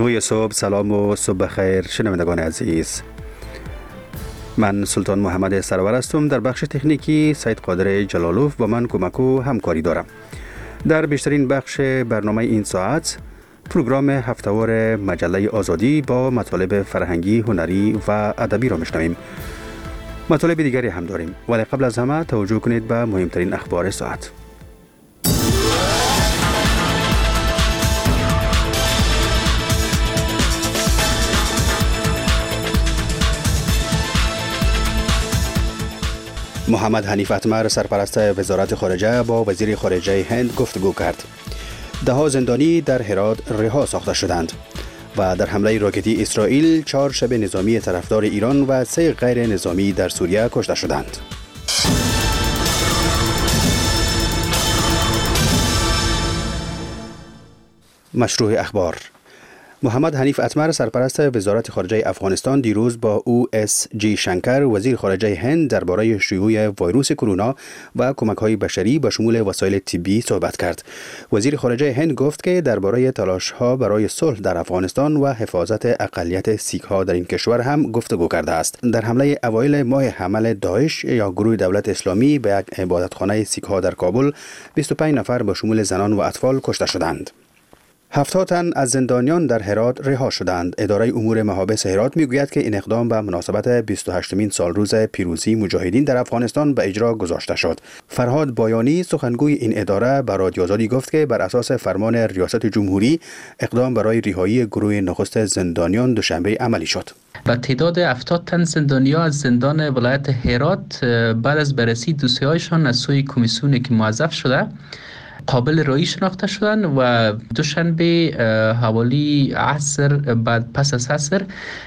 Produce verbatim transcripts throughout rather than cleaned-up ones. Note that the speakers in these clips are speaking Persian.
نوی صبح، سلام و صبح خیر شنوندگان عزیز. من سلطان محمد سرور هستم. در بخش تکنیکی سید قادر جلالوف با من کمک و همکاری دارم. در بیشترین بخش برنامه این ساعت پروگرام هفتهوار مجله آزادی با مطالب فرهنگی، هنری و ادبی را میشنویم. مطالب دیگری هم داریم، ولی قبل از همه توجه کنید به مهمترین اخبار ساعت. محمد حنیف اتمر سرپرست وزارت خارجه با وزیر خارجه هند گفتگو کرد. ده ها زندانی در هرات رها ساخته شدند و در حمله راکتی اسرائیل چهار شب نظامی طرفدار ایران و سه غیر نظامی در سوریه کشته شدند. مشروع اخبار. محمد حنیف اتمر سرپرست وزارت خارجه افغانستان دیروز با او اس جی شنکر وزیر خارجه هند درباره شیوع ویروس کرونا و کمک‌های بشری به شمول وسایل طبی صحبت کرد. وزیر خارجه هند گفت که درباره تلاش‌ها برای صلح در افغانستان و حفاظت اقلیت سیک‌ها در این کشور هم گفتگو کرده است. در حمله اوایل ماه حمل داعش یا گروه دولت اسلامی به یک عبادتخانه سیک‌ها در کابل بیست و پنج نفر به شمول زنان و اطفال کشته شدند. هفتاد تن از زندانیان در هرات رها شدند. اداره امور محابس هرات میگوید که این اقدام به مناسبت بیست و هشتمین سالروز پیروزی مجاهدین در افغانستان به اجرا گذاشته شد. فرهاد بایانی سخنگوی این اداره به رادیو آزادی گفت که بر اساس فرمان ریاست جمهوری اقدام برای رهایی گروه نخست زندانیان دوشنبه عملی شد. و تعداد هفتاد تن زندانیان از زندان ولایت هرات بعد از بررسی دوسیه‌هایشان از سوی کمیسیونی که موظف شده قابل رایی شناخته شدن و دوشنبه حوالی عصر بعد پس از عصر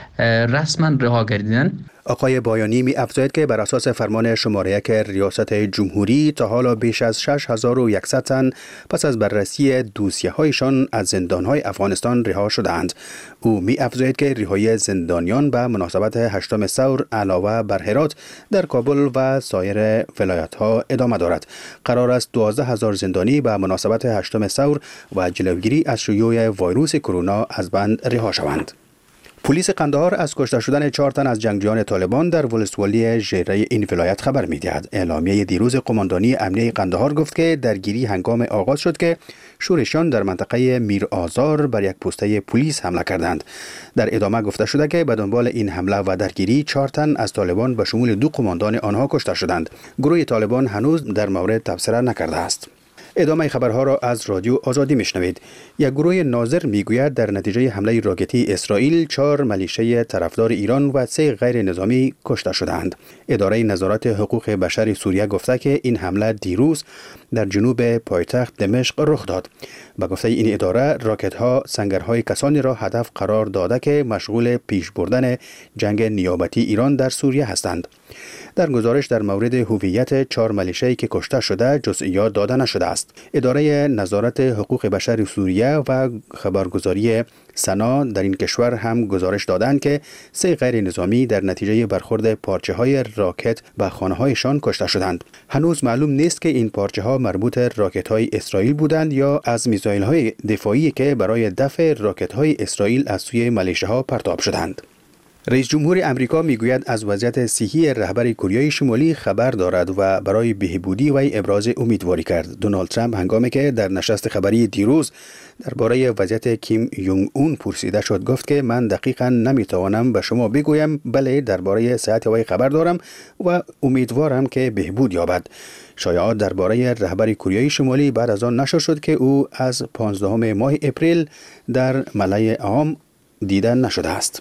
رسما رها گردیدن. آقای بایانی می افزاید که بر اساس فرمان شماره یک ریاست جمهوری تا حالا بیش از شش هزار و صد تن پس از بررسی دوسیه هایشان از زندان های افغانستان رها شدند. او می افزاید که رهایی زندانیان به مناسبت هشتم ثور علاوه بر هرات در کابل و سایر ولایت ها ادامه دارد. قرار است دوازده هزار زندانی به مناسبت هشتم ثور و جلوگیری از شیوع ویروس کرونا از بند رها شوند. پلیس قندهار از کشته شدن چهار تن از جنگجویان طالبان در ولسوالی ژره این ولایت خبر می‌دهد. اعلامیه دیروز قماندانی امنیه قندهار گفت که درگیری هنگام آغاز شد که شورشیان در منطقه میر آزار بر یک پسته پلیس حمله کردند. در ادامه گفته شده که به دنبال این حمله و درگیری چهار تن از طالبان به شمول دو قماندان آنها کشته شدند. گروه طالبان هنوز در مورد تبصره نکرده است. ادامه خبرها را از رادیو آزادی میشنوید. یک گروه ناظر میگوید در نتیجه حمله راکتی اسرائیل چهار ملیشه طرفدار ایران و سه غیر نظامی کشته شدند. اداره نظارت حقوق بشر سوریه گفته که این حمله دیروز در جنوب پایتخت دمشق رخ داد. به گفته این اداره راکت‌ها سنگرهای کسانی را هدف قرار داده که مشغول پیش بردن جنگ نیابتی ایران در سوریه هستند. در گزارش در مورد هویت چهار ملیشه‌ای که کشته شده جزئیات داده نشده است. اداره نظارت حقوق بشر سوریه و خبرگزاری سنا در این کشور هم گزارش دادند که سه غیر نظامی در نتیجه برخورد پارچه‌های راکت به خانه‌هایشان کشته شدند. هنوز معلوم نیست که این پارچه‌ها مربوط راکت‌های اسرائیل بودند یا از میزایل‌های دفاعی که برای دفع راکت‌های اسرائیل از سوی ملیشه‌ها پرتاب شدند. رئیس جمهور امریکا میگوید از وضعیت صحی رهبر کره شمالی خبر دارد و برای بهبودی وی ابراز امیدواری کرد. دونالد ترامپ هنگامی که در نشست خبری دیروز درباره وضعیت کیم یونگ اون پرسیده شد گفت که من دقیقاً نمیتوانم به شما بگویم، بله درباره صحت وی خبر دارم و امیدوارم که بهبود یابد. شایعات درباره رهبر کره شمالی بعد از آن نشر شد که او از پانزدهم ماه اپریل در ملأ عام دیده نشده است.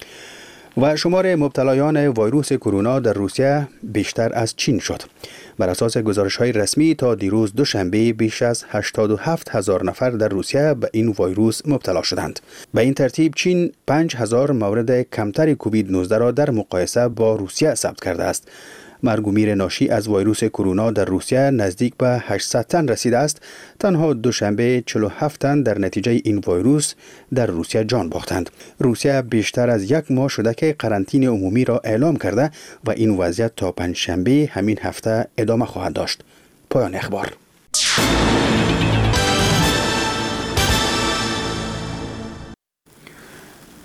و شمار مبتلایان ویروس کرونا در روسیه بیشتر از چین شد. بر اساس گزارش‌های رسمی تا دیروز دوشنبه بیش از هشتاد و هفت هزار نفر در روسیه به این ویروس مبتلا شدند. به این ترتیب چین پنج هزار مورد کمتر کووید نوزده را در مقایسه با روسیه ثبت کرده است. مرگ و میر ناشی از ویروس کرونا در روسیه نزدیک به هشتصد تن رسیده است. تنها دوشنبه چهل و هفت تن در نتیجه این ویروس در روسیه جان باختند. روسیه بیشتر از یک ماه شده که قرنطینه عمومی را اعلام کرده و این وضعیت تا پنجشنبه همین هفته ادامه خواهد داشت. پایان اخبار.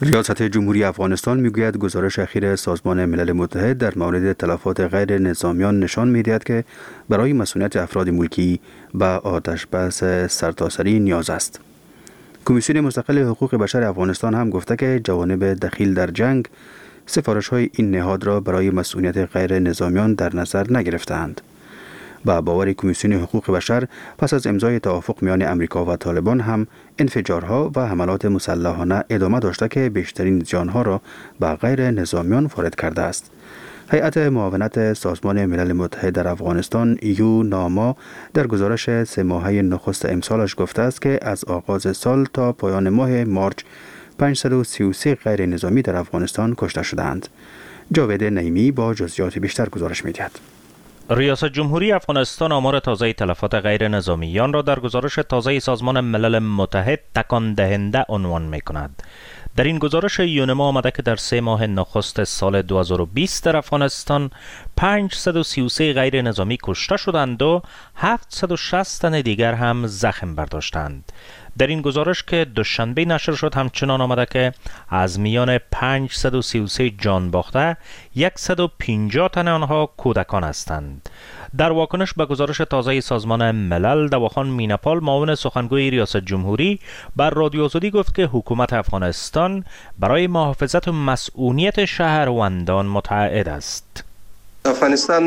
ریاست جمهوری افغانستان میگوید گزارش اخیر سازمان ملل متحد در مورد تلفات غیر نظامیان نشان میدهد که برای مسئولیت افراد ملکی به آتش بس سرتاسری نیاز است. کمیسیون مستقل حقوق بشر افغانستان هم گفته که جوانب دخیل در جنگ سفارش های این نهاد را برای مسئولیت غیر نظامیان در نظر نگرفتند. با باور کمیسیون حقوق بشر پس از امضای توافق میان امریکا و طالبان هم انفجارها و حملات مسلحانه ادامه داشته که بیشترین زیانها را به غیر نظامیان وارد کرده است. هیئت معاونت سازمان ملل متحد در افغانستان یو ناما در گزارش سه ماهه نخست امسالش گفته است که از آغاز سال تا پایان ماه مارچ پانصد و سی و سه غیر نظامی در افغانستان کشته شدند. جاوید نعیمی با جزئیات بیشتر گزارش می‌دهد. ریاست جمهوری افغانستان آمار تازه تلفات غیر نظامیان را در گزارش تازه سازمان ملل متحد تکان دهنده عنوان می کند. در این گزارش یونما آمده که در سه ماه نخست سال دو هزار و بیست در افغانستان پانصد و سی و سه غیر نظامی کشته شدند و هفتصد و شصت تن دیگر هم زخم برداشتند. در این گزارش که دوشنبه نشر شد همچنان آمده که از میان پانصد و سی و سه جان باخته صد و پنجاه تن آنها کودکان هستند. در واکنش به گزارش تازه سازمان ملل، دواخان میناپال معاون سخنگوی ریاست جمهوری بر رادیو آزادی گفت که حکومت افغانستان برای محافظت و مسئولیت شهروندان متعهد است. افغانستان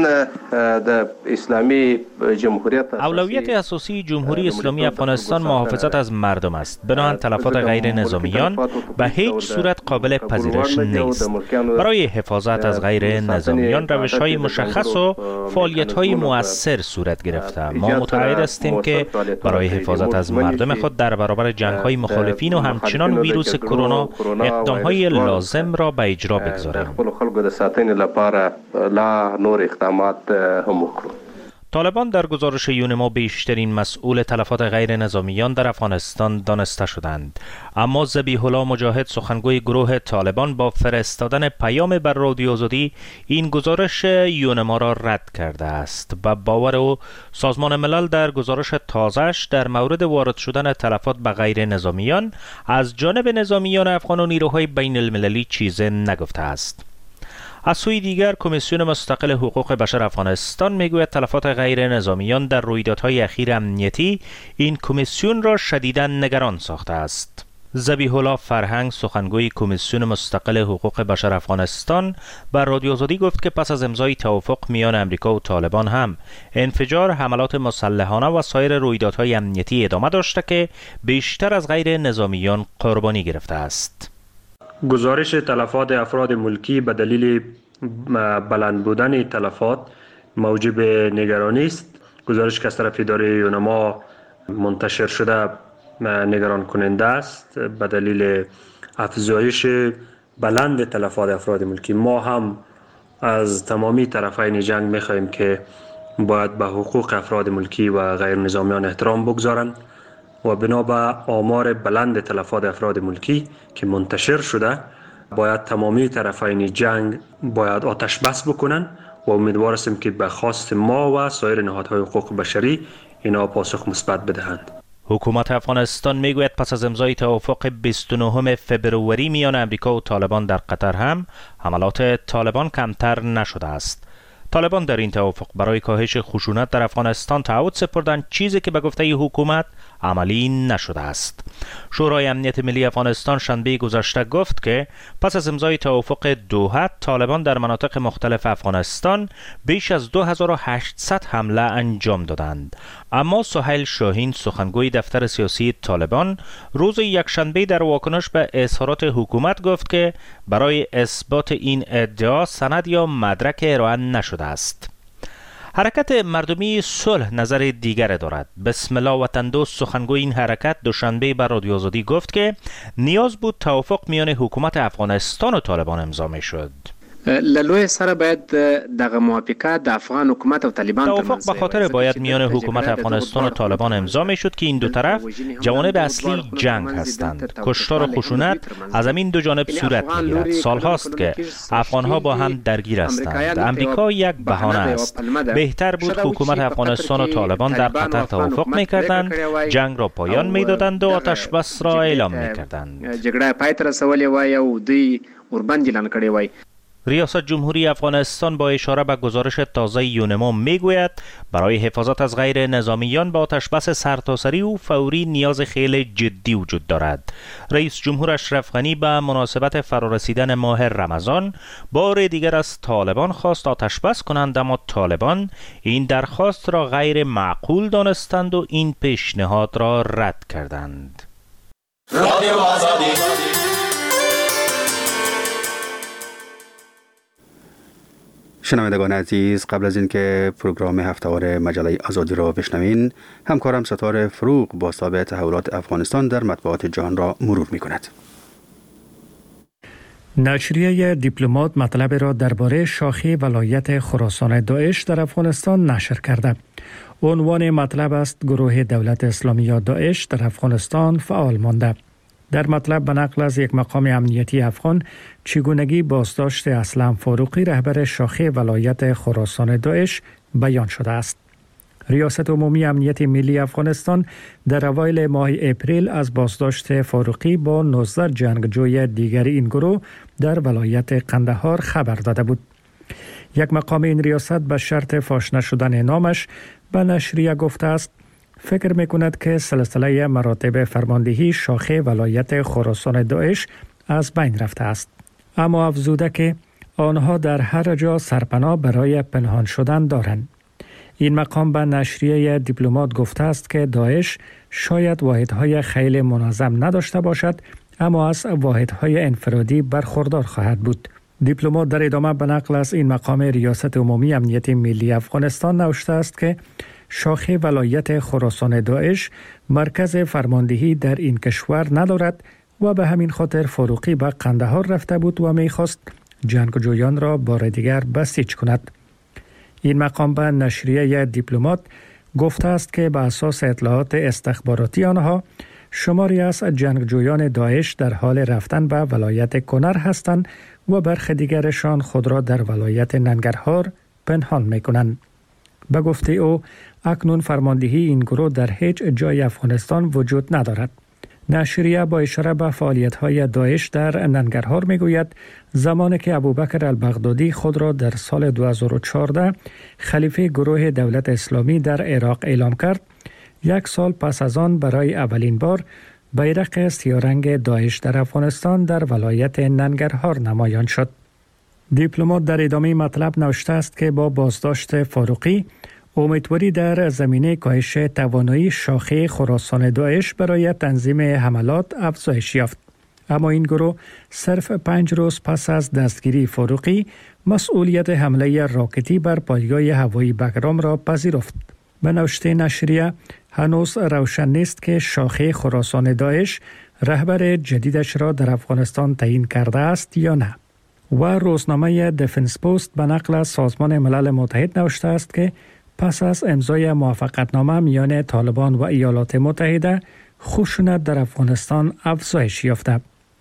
د اسلامی جمهوریت اولویت اساسی جمهوری اسلامی افغانستان محافظت از مردم است. بنابراین تلفات غیر نظامیان به هیچ صورت قابل پذیرش نیست. برای حفاظت از غیر نظامیان روش‌های مشخص و فعالیت‌های مؤثر صورت گرفته. ما متعهد هستیم که برای حفاظت از مردم خود در برابر جنگ‌های مخالفین و همچنان ویروس کرونا اقدام‌های لازم را به اجرا بگذاریم. نور اقدامات هم وکړو. طالبان در گزارش یونما بیشترین مسئول تلفات غیر نظامیان در افغانستان دانسته شدند، اما ذبیح الله مجاهد سخنگوی گروه طالبان با فرستادن پیام بر رادیو آزادی این گزارش یونما را رد کرده است. با باور او سازمان ملل در گزارش تازه‌اش در مورد وارد شدن تلفات به غیر نظامیان از جانب نظامیان افغان و نیروهای بین المللی چیزی نگفته است. از سوی دیگر کمیسیون مستقل حقوق بشر افغانستان میگوید تلفات غیر نظامیان در رویدادهای اخیر امنیتی این کمیسیون را شدیداً نگران ساخته است. ذبیح الله فرهنگ سخنگوی کمیسیون مستقل حقوق بشر افغانستان بر رادیو آزادی گفت که پس از امضای توافق میان امریکا و طالبان هم انفجار، حملات مسلحانه و سایر رویدادهای امنیتی ادامه داشته که بیشتر از غیر نظامیان قربانی گرفته است. گزارش تلفات افراد ملکی به دلیل بلند بودن تلفات موجب نگرانی است. گزارش که از طرف اداره یونما منتشر شده نگران کننده است به دلیل افزایش بلند تلفات افراد ملکی. ما هم از تمامی طرفین جنگ می‌خواهیم که باید به حقوق افراد ملکی و غیر نظامیان احترام بگذارند و بنا به آمار بلند تلفات افراد ملکی که منتشر شده باید تمامی طرفین جنگ باید آتش بس بکنن و امیدوار هستیم که به خواست ما و سایر نهادهای حقوق بشری اینا پاسخ مثبت بدهند. حکومت افغانستان میگوید پس از امضای توافق بیست و نهم فبروری میان امریکا و طالبان در قطر هم حملات طالبان کمتر نشده است. طالبان در این توافق برای کاهش خشونت در افغانستان تعهد سپردند، چیزی که به گفته حکومت عملی نشده است. شورای امنیت ملی افغانستان شنبه گذشته گفت که پس از امضای توافق دوحه طالبان در مناطق مختلف افغانستان بیش از دو هزار و هشتصد حمله انجام دادند. اما سهیل شاهین سخنگوی دفتر سیاسی طالبان روز یکشنبه در واکنش به اظهارات حکومت گفت که برای اثبات این ادعا سند یا مدرک ارائه نشده است. حرکت مردمی صلح نظر دیگر دارد. بسم الله وطندوست سخنگوی این حرکت دوشنبه بر رادیو آزادی گفت که نیاز بود توافق میان حکومت افغانستان و طالبان امضا می شد. للوی سره باید دغه موافقت د افغان حکومت و طالبان توافق به خاطر باید میان حکومت افغانستان و طالبان امضا میشد که این دو طرف جوانب اصلی جنگ هستند. کشتار و خشونت از همین دو جانب صورت میگیرد. سال هاست که افغان ها با هم درگیر هستند. امریکا یک بهانه است. بهتر بود حکومت افغانستان و طالبان در قطر توافق میکردند، جنگ را پایان میدادند و آتش بس را اعلام میکردند. جګړه پای ته رسولې وای او دوی وربند اعلان کړی وای. ریاست جمهوری افغانستان با اشاره به گزارش تازه یونما میگوید برای حفاظت از غیر نظامیان با آتش بس سرتاسری و فوری نیاز خیلی جدی وجود دارد. رئیس جمهور اشرف غنی به مناسبت فرارسیدن ماه رمضان بار دیگر از طالبان خواست آتش بس کنند، اما طالبان این درخواست را غیر معقول دانستند و این پیشنهاد را رد کردند. رادیو آزادی. شنوندگان عزیز، قبل از اینکه پروگرام هفته‌وار مجله آزادی را بشنوین، همکارم ستاره فروغ با تابع تحولات افغانستان در مطبوعات جهان را مرور می‌کند. نشریه دیپلمات مطلب را درباره شاخه ولایت خراسان داعش در افغانستان نشر کرده. عنوان مطلب است گروه دولت اسلامی یا داعش در افغانستان فعال مانده. در مطلب به نقل از یک مقام امنیتی افغان چگونگی بازداشت اسلم فاروقی رهبر شاخه ولایت خراسان داعش بیان شده است. ریاست عمومی امنیت ملی افغانستان در اوایل ماه اپریل از بازداشت فاروقی با نوزده جنگجوی دیگر این گروه در ولایت قندهار خبر داده بود. یک مقام این ریاست به شرط فاش نشدن نامش به نشریه گفته است فکر می‌کند که سلسله مراتب فرماندهی شاخه ولایت خراسان داعش از بین رفته است، اما افزوده که آنها در هر جا سرپناه برای پنهان شدن دارند. این مقام به نشریه دیپلمات گفته است که داعش شاید واحدهای خیلی منظم نداشته باشد، اما از واحدهای انفرادی برخوردار خواهد بود. دیپلمات در ادامه به نقل از این مقام ریاست عمومی امنیت ملی افغانستان نوشته است که شاخه ولایت خراسان داعش مرکز فرماندهی در این کشور ندارد و به همین خاطر فاروقی به قندهار رفته بود و می‌خواست جنگجویان را بار دیگر بسیج کند. این مقام به نشریه دیپلمات گفته است که به اساس اطلاعات استخباراتی آنها شماری از جنگجویان داعش در حال رفتن به ولایت کنر هستند و برخی دیگرشان خود را در ولایت ننگرهار پنهان می‌کنند. به گفته او اکنون فرماندهی این گروه در هیچ جای افغانستان وجود ندارد. نشریه با اشاره به فعالیت‌های داعش در ننگرهار میگوید زمانی که ابوبکر البغدادی خود را در سال دو هزار و چهارده خلیفه گروه دولت اسلامی در عراق اعلام کرد، یک سال پس از آن برای اولین بار بیرق سیاه‌رنگ داعش در افغانستان در ولایت ننگرهار نمایان شد. دیپلمات در ادامه مطلب نوشته است که با بازداشت فاروقی امیدواری در زمینه کاهش توانایی شاخه خراسان داعش برای تنظیم حملات افزایش یافت، اما این گروه صرف پنج روز پس از دستگیری فاروقی مسئولیت حمله راکتی بر پایگاه هوایی بگرام را پذیرفت. به نوشته نشریه هنوز روشن نیست که شاخه خراسان داعش رهبر جدیدش را در افغانستان تعیین کرده است یا نه. و روزنامه دفنس پست به نقل از سازمان ملل متحد نوشته است که پس از امضای موافقتنامه میان طالبان و ایالات متحده خشونت در افغانستان افزایش یافته.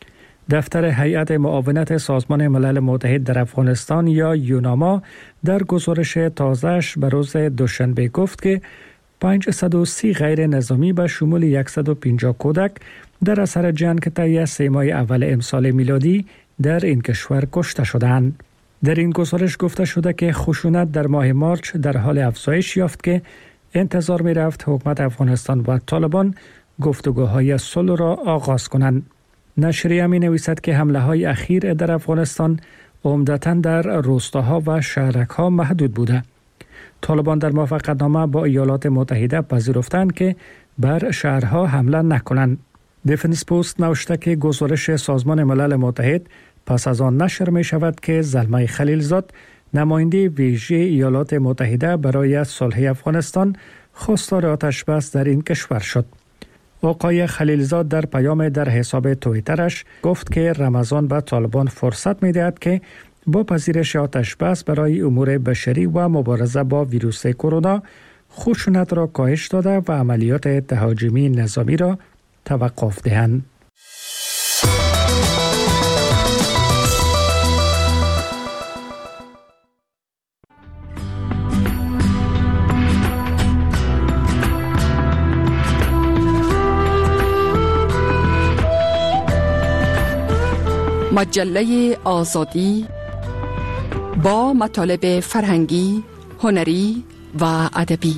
دفتر هیئت معاونت سازمان ملل متحد در افغانستان یا یوناما در گزارش تازه‌اش به روز دوشنبه گفت که پانصد و سی غیر نظامی به شمول صد و پنجاه کودک در اثر جنگ طی سه ماه اول امسال میلادی در این کشور کشته شدند. در این گزارش گفته شده که خشونت در ماه مارچ در حال افزایش یافت که انتظار می رفت حکومت افغانستان و طالبان گفتگوهای صلح را آغاز کنند. نشریه می نویسد که حمله های اخیر در افغانستان عمدتاً در روستاها و شهرک‌ها محدود بوده. طالبان در موافقتنامه با ایالات متحده پذیرفتند که بر شهرها حمله نکنند. دفنس پست نوشته که گزارش سازمان ملل متحد پس از آن نشر می شود که زلمه خلیلزاد نماینده ویژه ایالات متحده برای صلح افغانستان خواستار آتش بس در این کشور شد. آقای خلیلزاد در پیام در حساب توییترش گفت که رمضان به طالبان فرصت می دهد که با پذیرش آتش بس برای امور بشری و مبارزه با ویروس کرونا خشونت را کاهش داده و عملیات تهاجمی نظامی را توقف دهند. مجله آزادی با مطالب فرهنگی، هنری و ادبی.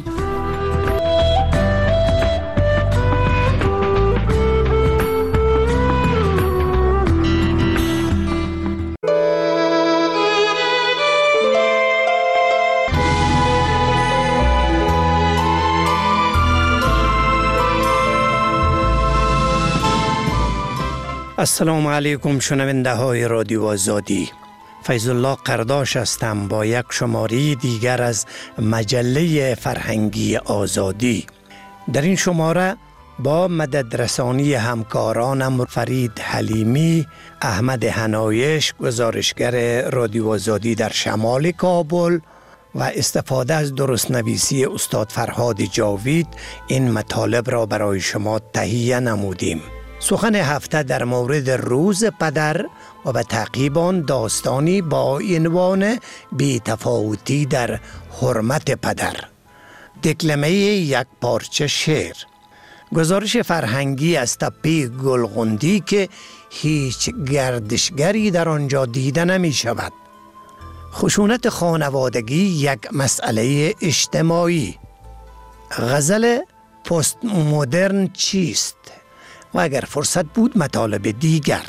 السلام علیکم شنونده های رادیو آزادی. فیض الله قرداش هستم با یک شماره دیگر از مجله فرهنگی آزادی. در این شماره با مددرسانی همکارانم فرید حلیمی، احمد حنایش گزارشگر رادیو آزادی در شمال کابل و استفاده از درست نویسی استاد فرهاد جاوید این مطالب را برای شما تهیه نمودیم. سخن هفته در مورد روز پدر و به تعقیب آن داستانی با عنوان بی‌تفاوتی در حرمت پدر. دکلمه یک پارچه شعر. گزارش فرهنگی از تپه گلغندی که هیچ گردشگری در آنجا دیده نمی شود. خشونت خانوادگی یک مسئله اجتماعی. غزل پست مدرن چیست؟ و اگر فرصت بود مطالب دیگر.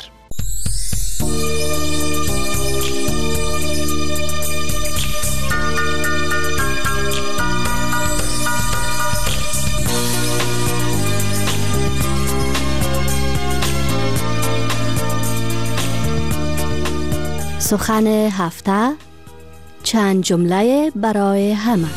سخن هفته، چند جمله برای همه.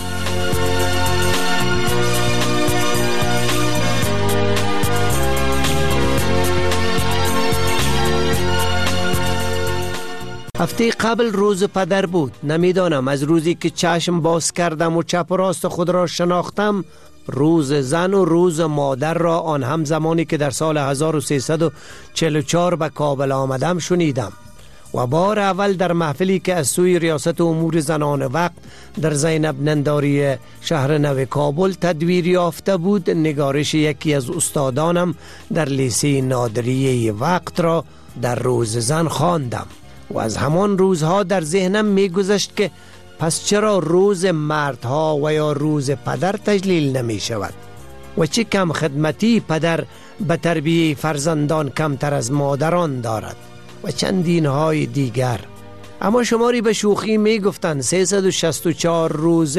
هفته قبل روز پدر بود. نمیدانم از روزی که چشم باز کردم و چپ و راست خود را شناختم روز زن و روز مادر را آن هم زمانی که در سال هزار و سیصد و چهل و چهار به کابل آمدم شنیدم و بار اول در محفلی که از سوی ریاست امور زنان وقت در زینب ننداری شهر نو کابل تدویر یافته بود نگارش یکی از استادانم در لیسه نادریه وقت را در روز زن خواندم و از همان روزها در ذهنم می گذشت که پس چرا روز مردها و یا روز پدر تجلیل نمی شود و چه کم خدمتی پدر به تربیه فرزندان کمتر از مادران دارد و چندین های دیگر. اما شماری به شوخی می گفتند سیصد و شصت و چهار روز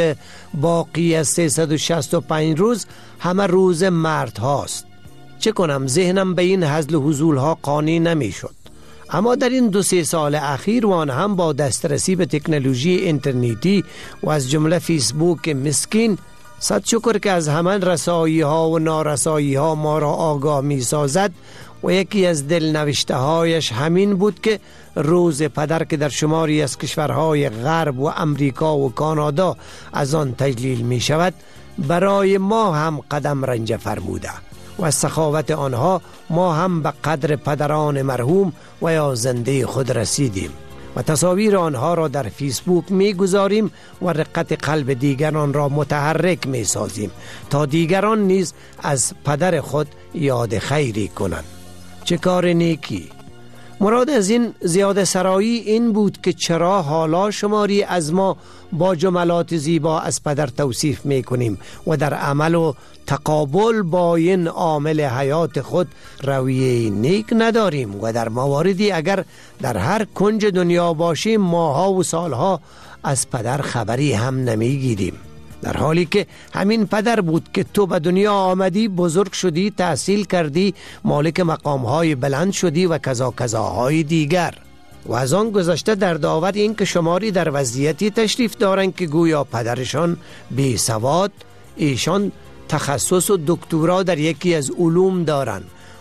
باقی از سیصد و شصت و پنج روز همه روز مرد هاست. چه کنم ذهنم به این هزل و هزول ها قانع نمی شد. اما در این دو سه سال اخیر و آن هم با دسترسی به تکنولوژی اینترنتی و از جمله فیسبوک مسکین صد شکر که از همان رسایی ها و نارسایی ها ما را آگاه می سازد و یکی از دل نوشته هایش همین بود که روز پدر که در شماری از کشورهای غرب و امریکا و کانادا از آن تجلیل می شود برای ما هم قدم رنج فرموده و از سخاوت آنها ما هم به قدر پدران مرحوم و یا زنده خود رسیدیم و تصاویر آنها را در فیسبوک می گذاریم و رقت قلب دیگران را متحرک می سازیم تا دیگران نیز از پدر خود یاد خیری کنند. چه کار نیکی. مراد از این زیاده سرایی این بود که چرا حالا شماری از ما با جملات زیبا از پدر توصیف می کنیم و در عمل و تقابل با این عامل حیات خود رویه نیک نداریم و در مواردی اگر در هر کنج دنیا باشیم ماها و سالها از پدر خبری هم نمی گیریم، در حالی که همین پدر بود که تو به دنیا آمدی، بزرگ شدی، تحصیل کردی، مالک مقامهای بلند شدی و کذا کذاهای دیگر. و از آن گذشته در دعوت این که شماری در وضعیتی تشریف دارند که گویا پدرشان بی سواد، ایشان تخصص و دکترا در یکی از علوم دارند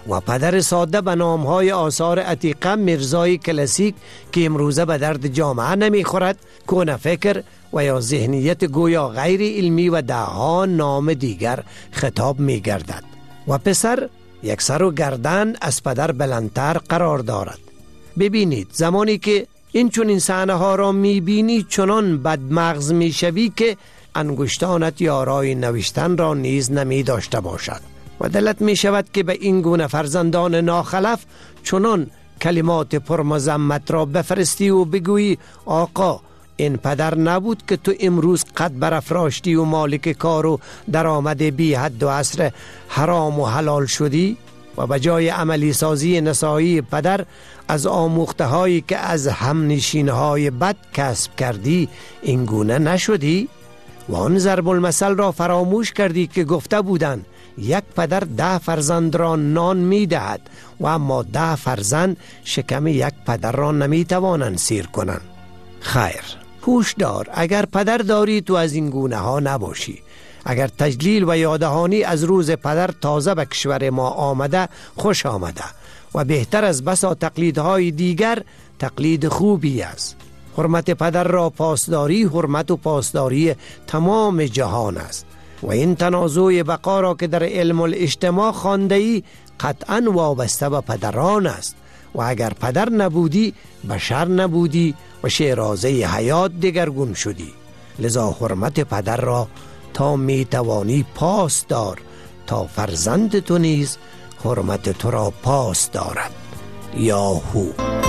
و پدر ساده به نامهای آثار عتیقه میرزای کلاسیک که امروزه به درد جامعه نمیخورد، کونه فکر و یا ذهنیت گویا غیر علمی و دهها نام دیگر خطاب میگردد. و پسر یک سر و گردن از پدر بلندتر قرار دارد. ببینید زمانی که این چون این صحنه ها را میبینی چنان بدمغز میشوی که انگشتانت یارای نوشتن را نیز نمی داشته باشد و دلت می شود که به این گونه فرزندان ناخلف چنان کلمات پرمذمت را بفرستی و بگویی آقا این پدر نبود که تو امروز قد برافراشتی و مالک کار و درآمد بی حد و حصر حرام و حلال شدی و به جای عملی سازی نسایی پدر از آموخته هایی که از همنشین های بد کسب کردی این گونه نشدی؟ و آن ضرب المثل را فراموش کردی که گفته بودند یک پدر ده فرزند را نان می دهد و اما ده فرزند شکم یک پدر را نمی توانند سیر کنند. خیر، هوش دار، اگر پدر داری تو از این گونه ها نباشی. اگر تجلیل و یادهانی از روز پدر تازه به کشور ما آمده، خوش آمده و بهتر از بسا تقلیدهای دیگر تقلید خوبی است. حرمت پدر را پاسداری حرمت و پاسداری تمام جهان است و این تنازع بقا را که در علم الاجتماع خوانده‌ای قطعاً وابسته به پدران است و اگر پدر نبودی بشر نبودی و شیرازه حیات دگرگون شدی. لذا حرمت پدر را تا می توانی پاس دار تا فرزند تو نیز حرمت تو را پاس دارد. یاهو.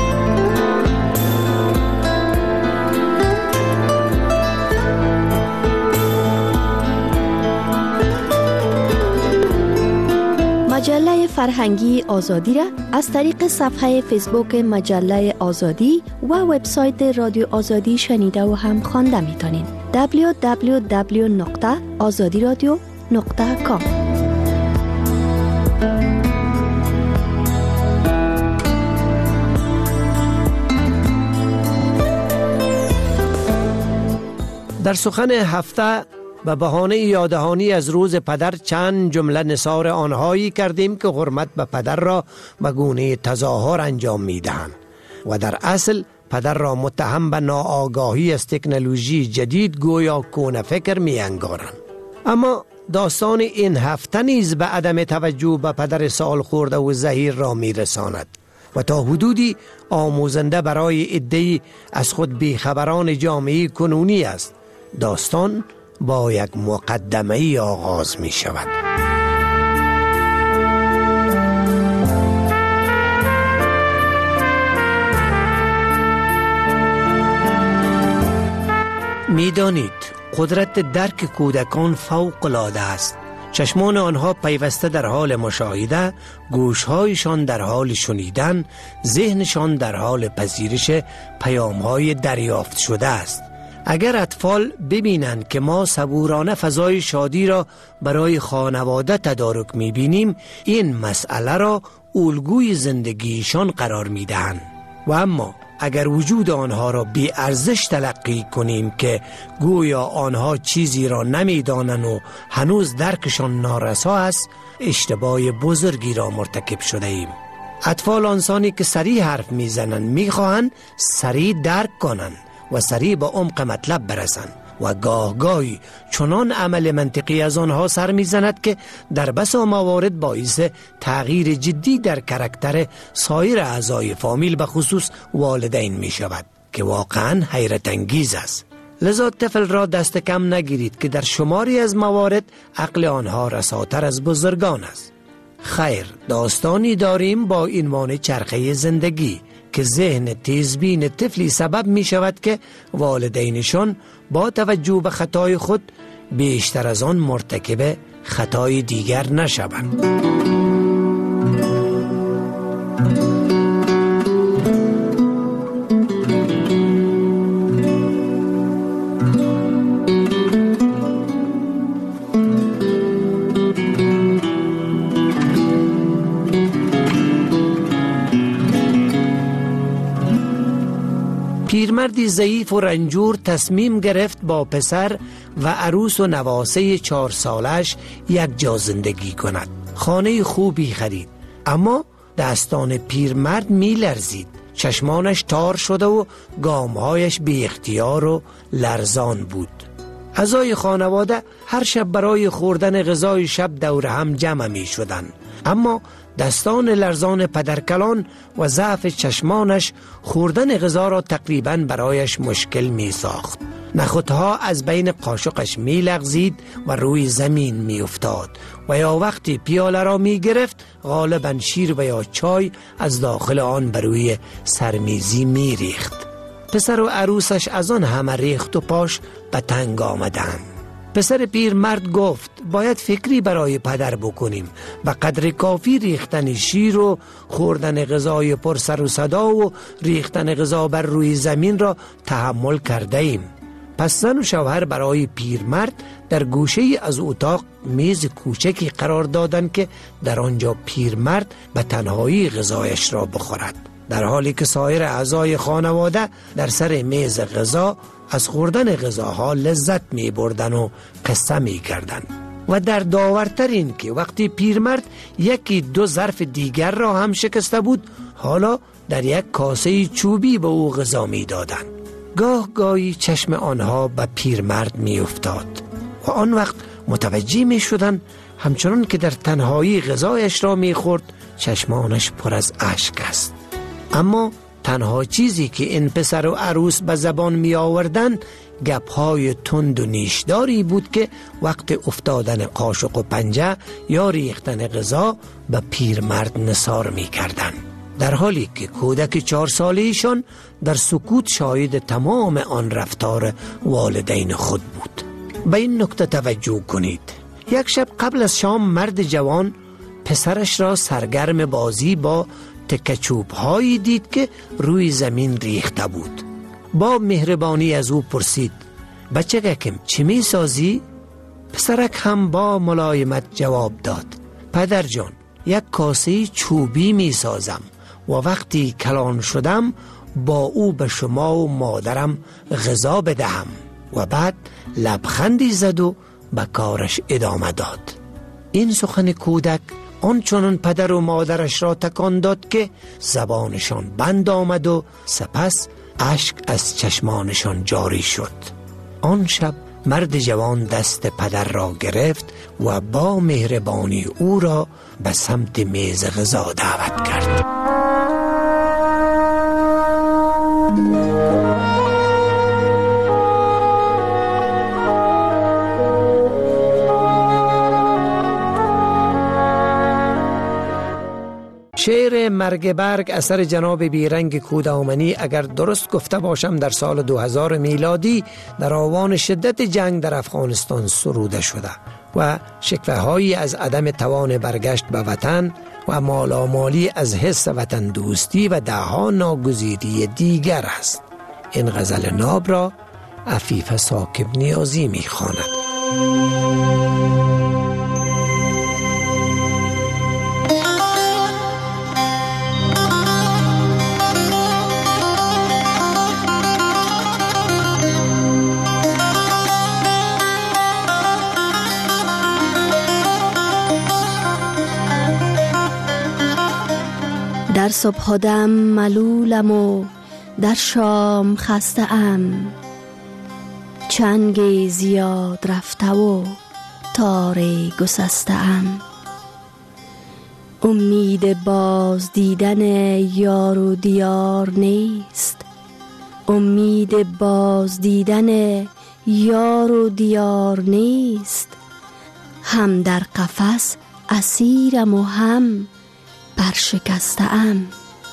مجله فرهنگی آزادی را از طریق صفحه فیسبوک مجله آزادی و وبسایت رادیو آزادی شنیده و هم خوانده میتونین. دبلیو دبلیو دبلیو نقطه آزادی رادیو نقطه کام. در سخن هفته به بهانه یادهانی از روز پدر چند جمله نثار آنهایی کردیم که حرمت به پدر را به گونه تظاهر انجام میدهند و در اصل پدر را متهم به ناآگاهی از تکنولوژی جدید گویا کونه فکر می انگارند. اما داستان این هفته نیز به عدم توجه به پدر سال خورده و زهیر را می رساند و تا حدودی آموزنده برای عده‌ای از خود بیخبران جامعه کنونی است. داستان با یک مقدمه آغاز می شود. می دانید قدرت درک کودکان فوق العاده است. چشمان آنها پیوسته در حال مشاهده، گوشهایشان در حال شنیدن، ذهنشان در حال پذیرش پیامهای دریافت شده است. اگر اطفال ببینند که ما صبورانه فضای شادی را برای خانواده تدارک می‌بینیم، این مسئله را الگوی زندگیشان قرار می‌دهند. و اما اگر وجود آنها را بی ارزش تلقی کنیم که گویا آنها چیزی را نمی‌دانند و هنوز درکشان نارسا است، اشتباه بزرگی را مرتکب شده ایم. اطفال آنسانی که سریع حرف می‌زنند می‌خواهند سریع درک کنند و سریع به عمق مطلب برسند و گاه گاهی چنان عمل منطقی از آنها سر میزند که در بسا موارد باعث تغییر جدی در کاراکتر سایر اعضای فامیل به خصوص والدین می شود که واقعا حیرت انگیز است. لذا طفل را دست کم نگیرید که در شماری از موارد عقل آنها رساتر از بزرگان است. خیر، داستانی داریم با عنوان چرخه زندگی که ذهن تیزبین طفلی سبب می شود که والدینشان با توجه به خطای خود بیشتر از آن مرتکب خطای دیگر نشوند. پیرمردی ضعیف و رنجور تصمیم گرفت با پسر و عروس و نواسه چهار سالش یک جا زندگی کند. خانه خوبی خرید، اما دستان پیرمرد می لرزید. چشمانش تار شده و گامهایش بی اختیار و لرزان بود. اعضای خانواده هر شب برای خوردن غذای شب دور هم جمع می شدن. اما دستان لرزان پدرکلان و ضعف چشمانش خوردن غذا را تقریباً برایش مشکل می ساخت. نخودها از بین قاشقش می لغزید و روی زمین می افتاد و یا وقتی پیاله را می گرفت غالباً شیر و یا چای از داخل آن بر روی سرمیزی می ریخت. پسر و عروسش از آن همه ریخت و پاش به تنگ آمدند. پسر پیرمرد گفت باید فکری برای پدر بکنیم و قدر کافی ریختن شیر و خوردن غذای پر سر و صدا و ریختن غذا بر روی زمین را تحمل کرده ایم. پس زن و شوهر برای پیرمرد در گوشه از اتاق میز کوچکی قرار دادند که در آنجا پیرمرد به تنهایی غذایش را بخورد، در حالی که سایر اعضای خانواده در سر میز غذا از خوردن غذاها لذت می بردن و قصه می کردن. و در داورتر این که وقتی پیرمرد یکی دو ظرف دیگر را هم شکسته بود، حالا در یک کاسه چوبی به او غذا می دادن. گاه گاهی چشم آنها به پیرمرد می افتاد و آن وقت متوجه می شدن همچنان که در تنهایی غذایش را می خورد چشمانش پر از اشک است. اما تنها چیزی که این پسر و عروس به زبان می آوردن گپهای تند و نیشداری بود که وقت افتادن قاشق و پنجه یا ریختن غذا به پیرمرد نثار می کردن، در حالی که کودک چهار ساله‌ایشان در سکوت شاهد تمام آن رفتار والدین خود بود. به این نکته توجه کنید. یک شب قبل از شام مرد جوان پسرش را سرگرم بازی با تکچوب هایی دید که روی زمین ریخته بود. با مهربانی از او پرسید بچگکم چی می سازی؟ پسرک هم با ملایمت جواب داد پدر جان یک کاسه چوبی می سازم و وقتی کلان شدم با او به شما و مادرم غذا بدهم. و بعد لبخندی زد و به کارش ادامه داد. این سخن کودک آنچنان پدر و مادرش را تکان داد که زبانشان بند آمد و سپس اشک از چشمانشان جاری شد. آن شب مرد جوان دست پدر را گرفت و با مهربانی او را به سمت میز غذا دعوت کرد. شعر مرگ برگ اثر جناب بیرنگ کودامنی اگر درست گفته باشم در سال دو هزار میلادی در آوان شدت جنگ در افغانستان سروده شده و شکوه هایی از عدم توان برگشت به وطن و مالامالی از حس وطن دوستی و دهها ناگزیری دیگر است. این غزل ناب را عفیف ساکب نیازی می خواند. در صبح دم ملولم و در شام خسته ام، چنگ زیاد رفته و تار گسسته ام. امید باز دیدن یار و دیار نیست، امید باز دیدن یار و دیار نیست. هم در قفس اسیرم و هم برشکسته‌ام.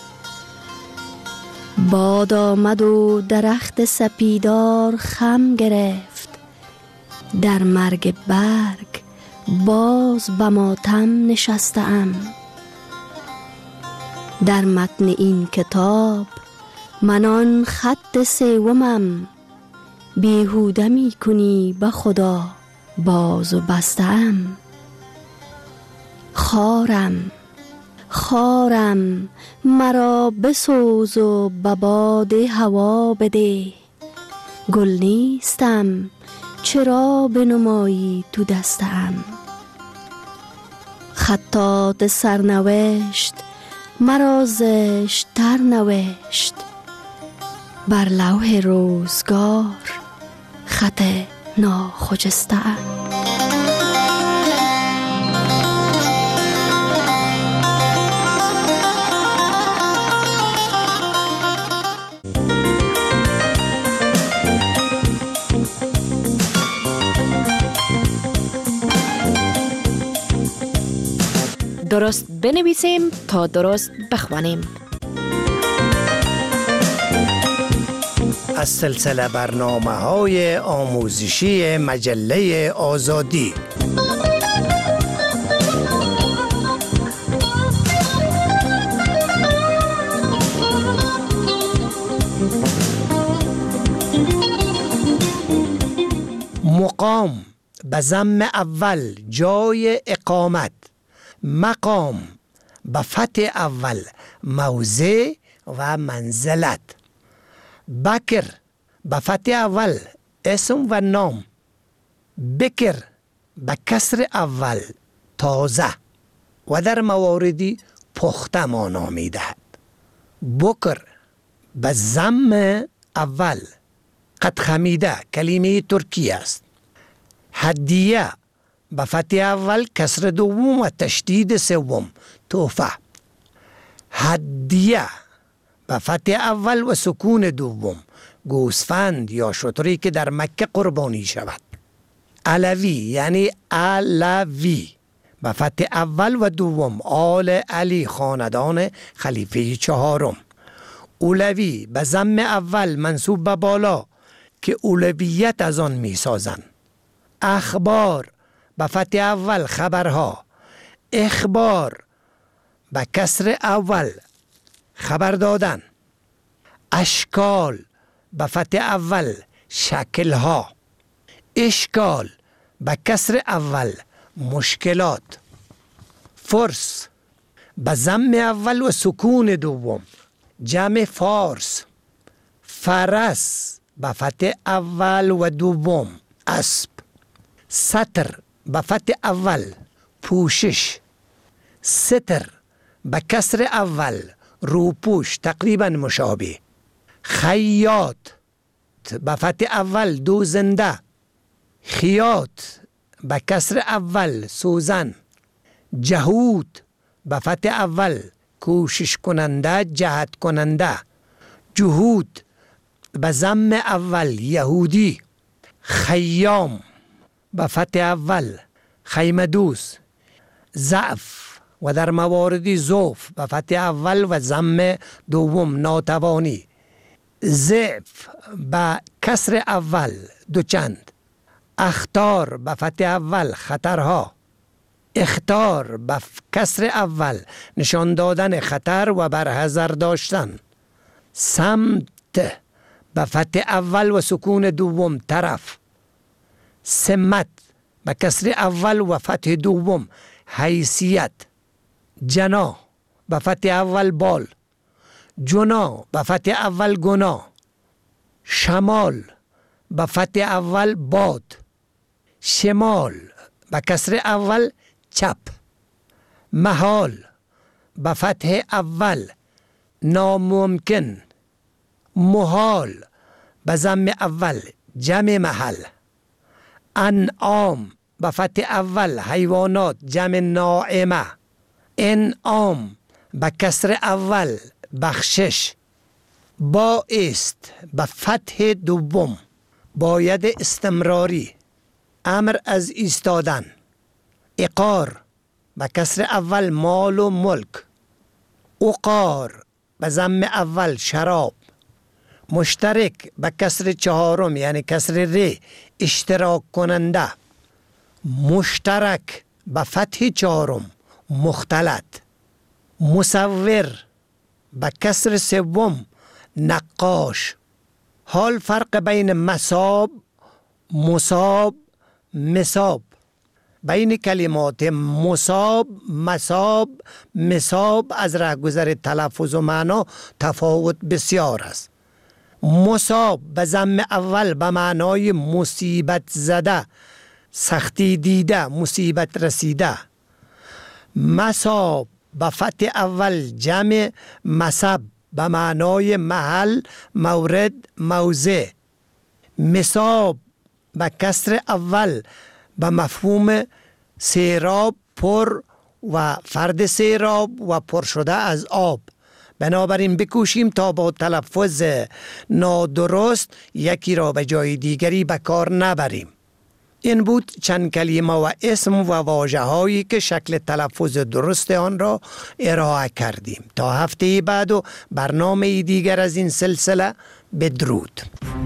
باد آمد و درخت سپیدار خم گرفت، در مرگ برگ باز به ماتم نشسته‌ام. در متن این کتاب من آن خط سومم، بیهوده می کنی به خدا باز و بسته‌ام. خارم خارم مرا بسوز و به باد هوا بده، گل نیستم چرا بنمایی تو دستم. خطات سرنوشت مرا زشت‌تر نوشت، بر لوح روزگار خط ناخجسته. درست بنویسیم تا درست بخوانیم. از سلسله برنامه‌های آموزشی مجله آزادی. مقام به ضم اول جای اقامت، مقام به فتح اول موضع و منزلت، بکر به فتح اول اسم و نام، بکر به کسر اول تازه و در مواردی پخته مانا می دهد. بکر به ضم اول قد خمیده کلمه ترکی است. هدیه به فتح اول کسر دوم و تشدید سوم توفه. هدیه به فتح اول و سکون دوم گوسفند یا شتری که در مکه قربانی شود. علوی یعنی علوی به فتح اول و دوم آل علی خاندان خلیفه چهارم. اولوی به ضم اول منصوب به بالا که اولویت از آن می سازند. اخبار به فتح اول خبرها، اخبار به کسر اول خبر دادن. اشکال به فتح اول شکلها، اشکال به کسر اول مشکلات. فرس به ضم اول و سکون دوم جمع فارس. فرس به فتح اول و دوم اسب. ستر به فتح اول پوشش. ستر به کسر اول روپوش تقریبا مشابه. خیاط به فتح اول دوزنده. خیاط به کسر اول سوزن. جهود به فتح اول کوشش کننده جهد کننده. جهود به ضم اول یهودی. خیام به فتح اول خیمه دوس. ضعف و در مواردی ضعف به فتح اول و ضم دوم ناتوانی. ضعف به کسر اول دوچند. اخطار به فتح اول خطرها. اخطار به کسر اول نشان دادن خطر و برحذر داشتن. سمت به فتح اول و سکون دوم طرف. سمت به کسر اول و فتح دوم حیثیت. جناح به فتح اول بال. جناح به فتح اول گناه. شمال به فتح اول باد. شمال به کسر اول چپ. محال به فتح اول ناممکن. محال به ضم اول جمع محل. انعام به فتح اول حیوانات جمع ناعمه. انعام به کسر اول بخشش. بایست به فتح دوم باید استمراری امر از ایستادن. اقار به کسر اول مال و ملک. اقار به ضم اول شراب. مشترک به کسر چهارم یعنی کسر ری اشتراک کننده. مشترک به فتح چهارم مختلط. مصور به کسر سوم نقاش. حال فرق بین مصاب مصاب مصاب. بین کلمات مصاب مصاب مصاب از رهگذر تلفظ و معنا تفاوت بسیار است. مصاب به ضم اول به معنای مصیبت زده، سختی دیده، مصیبت رسیده. مساب به فتح اول جمع مسب به معنای محل، مورد، موضع. مساب به کسر اول به مفهوم سیراب، پر و فرد سیراب و پر شده از آب. بنابراین بکوشیم تا با تلفظ نادرست یکی را به جای دیگری به کار نبریم. این بود چند کلمه و اسم و واژه هایی که شکل تلفظ درست آن را ارائه کردیم. تا هفته بعد و برنامه دیگر از این سلسله، بدرود.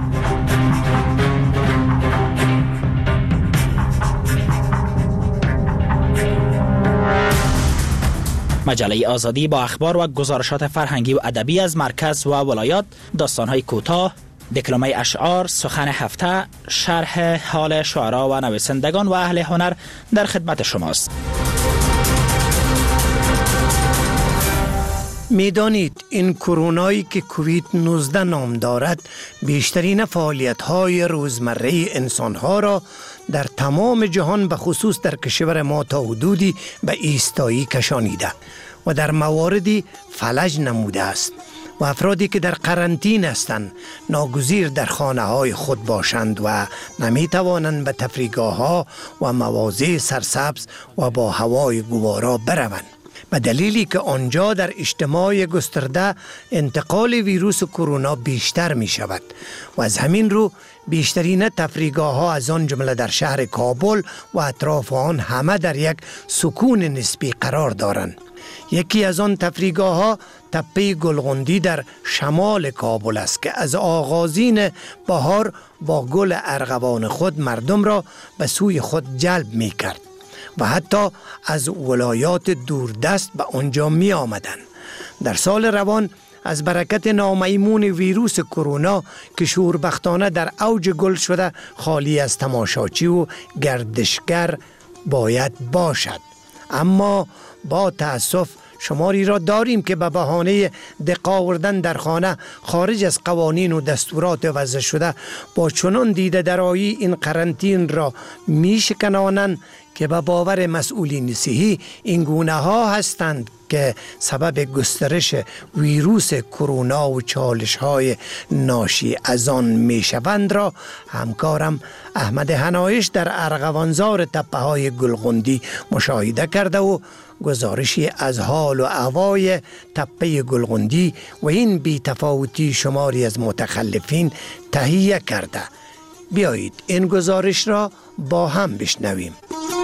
مجله آزادی با اخبار و گزارشات فرهنگی و ادبی از مرکز و ولایات، داستان‌های کوتاه، دکلمه اشعار، سخن هفته، شرح حال شعرا و نویسندگان و اهل هنر در خدمت شماست. میدانید این کرونایی که کووید نوزده نام دارد بیشترین فعالیت‌های روزمره انسان‌ها را در تمام جهان به خصوص در کشور ما تا حدودی به ایستایی کشانیده و در مواردی فلج نموده است و افرادی که در قرنطینه هستند ناگزیر در خانه های خود باشند و نمی توانند به تفریحگاه ها و مواضع سرسبز و با هوای گوارا بروند، به دلیلی که آنجا در اجتماع گسترده انتقال ویروس کرونا بیشتر می شود و از همین رو بیشترین تفریحگاه ها از آن جمله در شهر کابل و اطراف آن همه در یک سکون نسبی قرار دارند. یکی از آن تفریحگاه ها تپه گلغندی در شمال کابل است که از آغازین بهار با گل ارغوان خود مردم را به سوی خود جلب می کرد و حتی از ولایات دوردست به آنجا می آمدند. در سال روان از برکت نامیمون ویروس کرونا که شوربختانه در اوج گل شده خالی از تماشاچی و گردشگر باید باشد. اما با تأسف شماری را داریم که به بهانه دق آوردن در خانه خارج از قوانین و دستورات وضع شده با چنان دیده درایی این قرنطین را می شکنانند که به باور مسئولین صحی این گونه ها هستند که سبب گسترش ویروس کرونا و چالش های ناشی از آن می شوند را همکارم احمد هنایش در ارغوانزار تپه های گلغندی مشاهده کرده و گزارشی از حال و احوال تپه گلغندی و این بی‌تفاوتی شماری از متخلفین تهیه کرده. بیایید این گزارش را با هم بشنویم.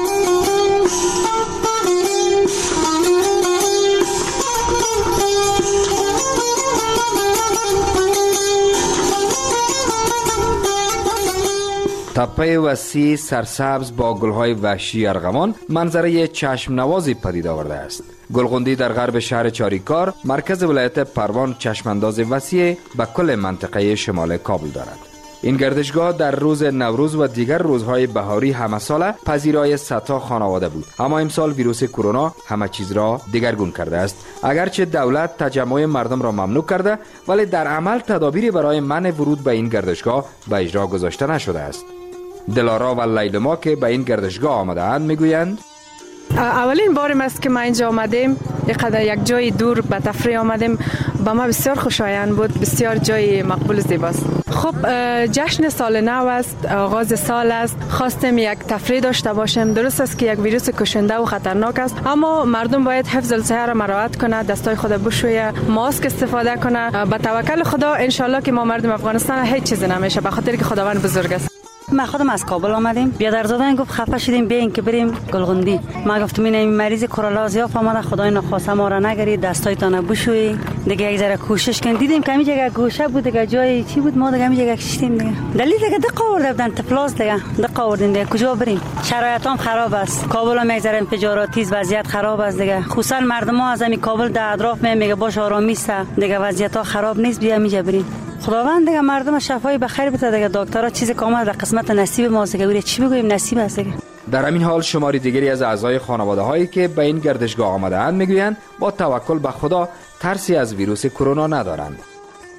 تپه وسیع سرسبز با گلهای وحشی ارغوان منظره چشم نوازی پدید آورده است. گلغندی در غرب شهر چاریکار مرکز ولایت پروان چشمانداز وسیع به کل منطقه شمال کابل دارد. این گردشگاه در روز نوروز و دیگر روزهای بهاری همه ساله پذیرای صدها خانواده بود. اما امسال ویروس کرونا همه چیز را دگرگون کرده است. اگرچه دولت تجمع مردم را ممنوع کرده، ولی در عمل تدابیری برای منع ورود به این گردشگاه به اجرا گذاشته نشده است. دلارا و لیلما که به این گردشگاه آمده اند میگویند اولین بارم است که ما اینجا آمدیم، یقدر یک جای دور به تفریح آمدیم. با ما بسیار خوشایند بود، بسیار جای مقبول زیباست. خب جشن سال نو است، آغاز سال است، خواستیم یک تفریح داشته باشیم. درست است که یک ویروس کشنده و خطرناک است، اما مردم باید حفظ الصحه را مراعات کنه، دستای خود بشویه، ماسک استفاده کنه. با توکل خدا ان شاء الله که ما مردم افغانستان هیچ چیزی نمیشه، به خاطر که خداوند بزرگ است. ما خودم از کابل آمدیم، بیادر زادن گفت خفه شدیم بیاین که بریم گلغندی. ما گفتم این مریض کرونا زیاد آمده، خدای نخواسته ما را نگیرید، دستایتان بشویید دیگه، یک ذره کوشش کن. دیدیم که همینجا گوشه بود دیگه، جای چی بود، ما دیگه همینجا کشیدیم دیگه. دلیل دیگه دق آورده بودن تفلاس دیگه، دق آوردیم دیگه. کجا بریم؟ شرایطام خراب است، کابل هم یک ذره انفجاراتی است، وضعیت خراب است دیگه. خصوصا مردم ها از همین کابل در اطراف میگه باش آرامی است دیگه، وضعیت ها خراب نیست، بیا همینجا بریم. خداوند دیگه مردم شفای بخیر بده دیگه. دکترها چیزی که اومد در قسمت نصیب ما دیگه، ولی چی بگویم، نصیب است دیگه. در همین حال شماری دیگری از اعضای خانواده هایی که به این گردشگاه آمده اند میگویند با توکل به خدا ترسی از ویروس کرونا ندارند.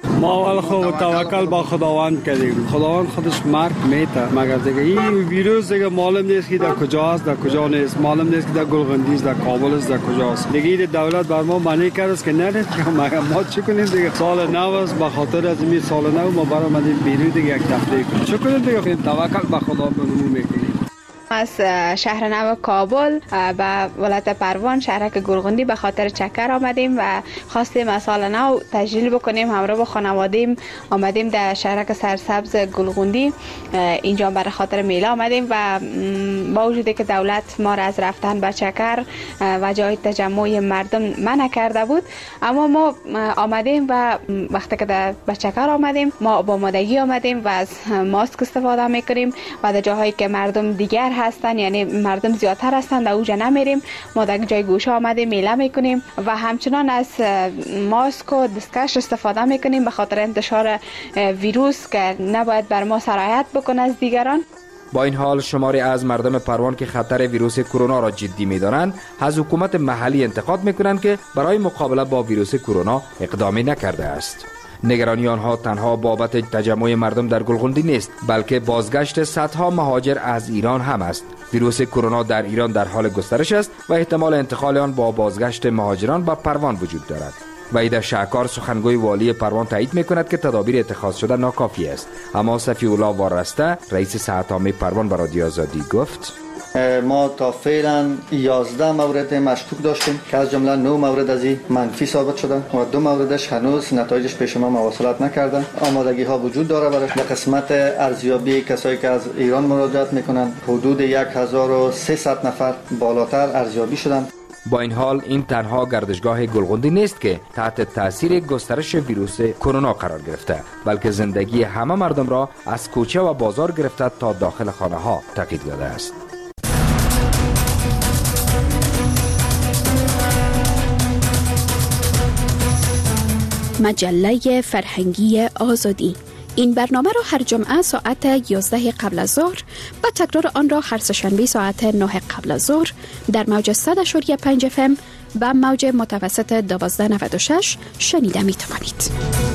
ما اول خود توکل با خداوند کردیم. خداوند خودش مرگ میته، مگر دیگه این ویروس دیگه معلوم نیست که در کجاست، در کجا نیست. معلوم نیست که در گلغندی است، در کابل است، در کجاست. دیگه دولت بر ما معنی کرده است که نه مگر ما چه کنیم دیگه. سال نو است، به خاطر از این سال نو ما برام اومدیم بیرون دیگه یک تفریح کنیم. چه کنیم دیگه؟ توکل به خدا میکنیم. از شهر نو کابل به ولایت پروان شهرک گلغندی به خاطر چکر آمدیم و خواستیم از سال نو تجلیل بکنیم. همراه با خانوادیم آمدیم در شهرک سرسبز گلغندی. اینجا برای خاطر میله آمدیم و با وجودی که دولت ما را از رفتن به چکر و جای تجمع مردم منع کرده بود، اما ما آمدیم و وقتی که به چکر آمدیم ما با آمادگی آمدیم و از ماسک استفاده میکنیم و در جاهایی که مردم دیگر هستن، یعنی مردم زیادتر هستن، در اوجا نمیریم. ما در جای گوشه آمده میله میکنیم و همچنان از ماسک و دستکش استفاده میکنیم به خاطر انتشار ویروس که نباید بر ما سرایت بکنه از دیگران. با این حال شماری از مردم پروان که خطر ویروس کرونا را جدی می‌دانند از حکومت محلی انتقاد می‌کنند که برای مقابله با ویروس کرونا اقدامی نکرده است. نگرانی آنها تنها بابت تجمع مردم در گلغندی نیست، بلکه بازگشت صدها مهاجر از ایران هم است. ویروس کرونا در ایران در حال گسترش است و احتمال انتقال آن با بازگشت مهاجران به پروان وجود دارد. وحید شهکار سخنگوی والی پروان تایید می‌کند که تدابیر اتخاذ شده ناکافی است. اما صفی الله وارسته رئیس صحت عامه پروان به رادیو آزادی گفت: ما تا فعلا یازده مورد مشکوک داشتیم که از جمله نه مورد از این منفی ثابت شدن و دو موردش هنوز نتایجش پیش ما مواصلت نکردن. آمادگی ها وجود داره برای به قسمت ارزیابی کسایی که از ایران مراجعت میکنن حدود هزار و سیصد نفر بالاتر ارزیابی شدن. با این حال این تنها گردشگاه گلغندی نیست که تحت تاثیر گسترش ویروس کرونا قرار گرفته، بلکه زندگی همه مردم را از کوچه و بازار گرفته تا داخل خانه ها تغییر داده است. مجله فرهنگی آزادی. این برنامه را هر جمعه ساعت یازده قبل از ظهر و تکرار آن را هر سه‌شنبه ساعت نه قبل از ظهر در موج صد و پنج اف ام و موج متوسط دوازده نود و شش شنیده می توانید.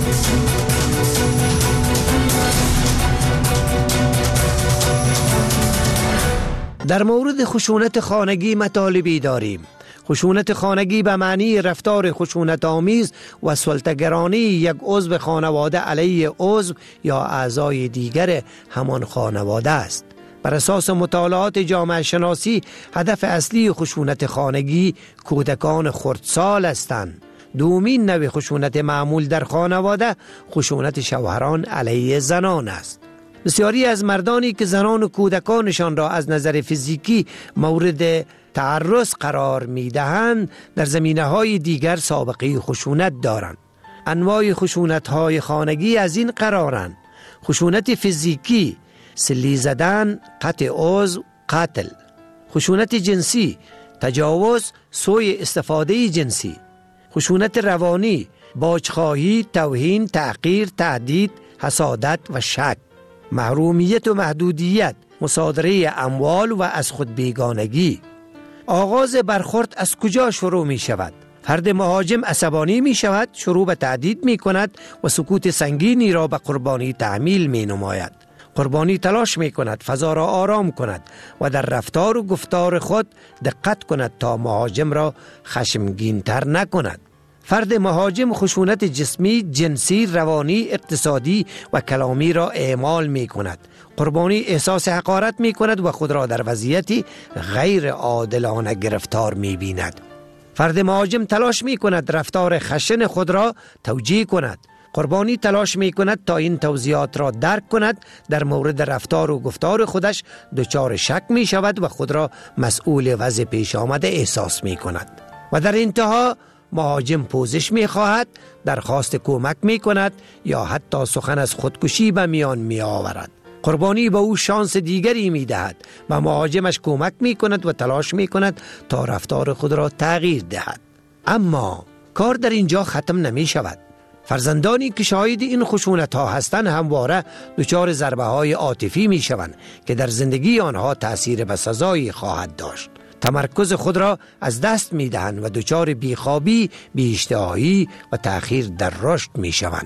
در مورد خشونت خانگی مطالبی داریم. خشونت خانگی به معنی رفتار خشونت آمیز و سلطه‌گرانی یک عضو خانواده علیه عضو یا اعضای دیگر همان خانواده است. بر اساس مطالعات جامعه شناسی هدف اصلی خشونت خانگی کودکان خردسال هستند. دومین نوع خشونت معمول در خانواده خشونت شوهران علیه زنان است. بسیاری از مردانی که زنان و کودکانشان را از نظر فیزیکی مورد تعرض قرار می دهند در زمینه های دیگر سابقه خشونت دارند. انواع خشونت های خانگی از این قرارند: خشونت فیزیکی، سلی زدن، قطع عضو، قتل. خشونت جنسی، تجاوز، سوء استفاده جنسی. خشونت روانی، باجخواهی، توهین، تحقیر، تهدید، حسادت و شک. محرومیت و محدودیت، مصادره اموال و از خود بیگانگی. آغاز برخورد از کجا شروع می شود؟ فرد مهاجم عصبانی می شود، شروع به تهدید می کند و سکوت سنگینی را به قربانی تحمیل می نماید. قربانی تلاش می کند فضا را آرام کند و در رفتار و گفتار خود دقت کند تا مهاجم را خشمگین تر نکند. فرد مهاجم خشونت جسمی، جنسی، روانی، اقتصادی و کلامی را اعمال می کند. قربانی احساس حقارت می کند و خود را در وضعیتی غیر عادلانه گرفتار می بیند. فرد مهاجم تلاش می کند رفتار خشن خود را توجیه کند. قربانی تلاش می کند تا این توضیحات را درک کند. در مورد رفتار و گفتار خودش دچار شک می شود و خود را مسئول وضع پیش آمده احساس می کند. و در انتها مهاجم پوزش می خواهد، درخواست کمک می کند یا حتی سخن از خودکشی به میان می آورد. قربانی به او شانس دیگری می دهد و مهاجمش کمک می کند و تلاش می کند تا رفتار خود را تغییر دهد. اما کار در اینجا ختم نمی شود. فرزندانی که شاهد این خشونت ها هستند همواره دچار ضربه های عاطفی می شوند که در زندگی آنها تأثیر بسزایی خواهد داشت. تمرکز خود را از دست می دهند و دچار بیخوابی، بی‌اشتهایی و تأخیر در رشد می شوند.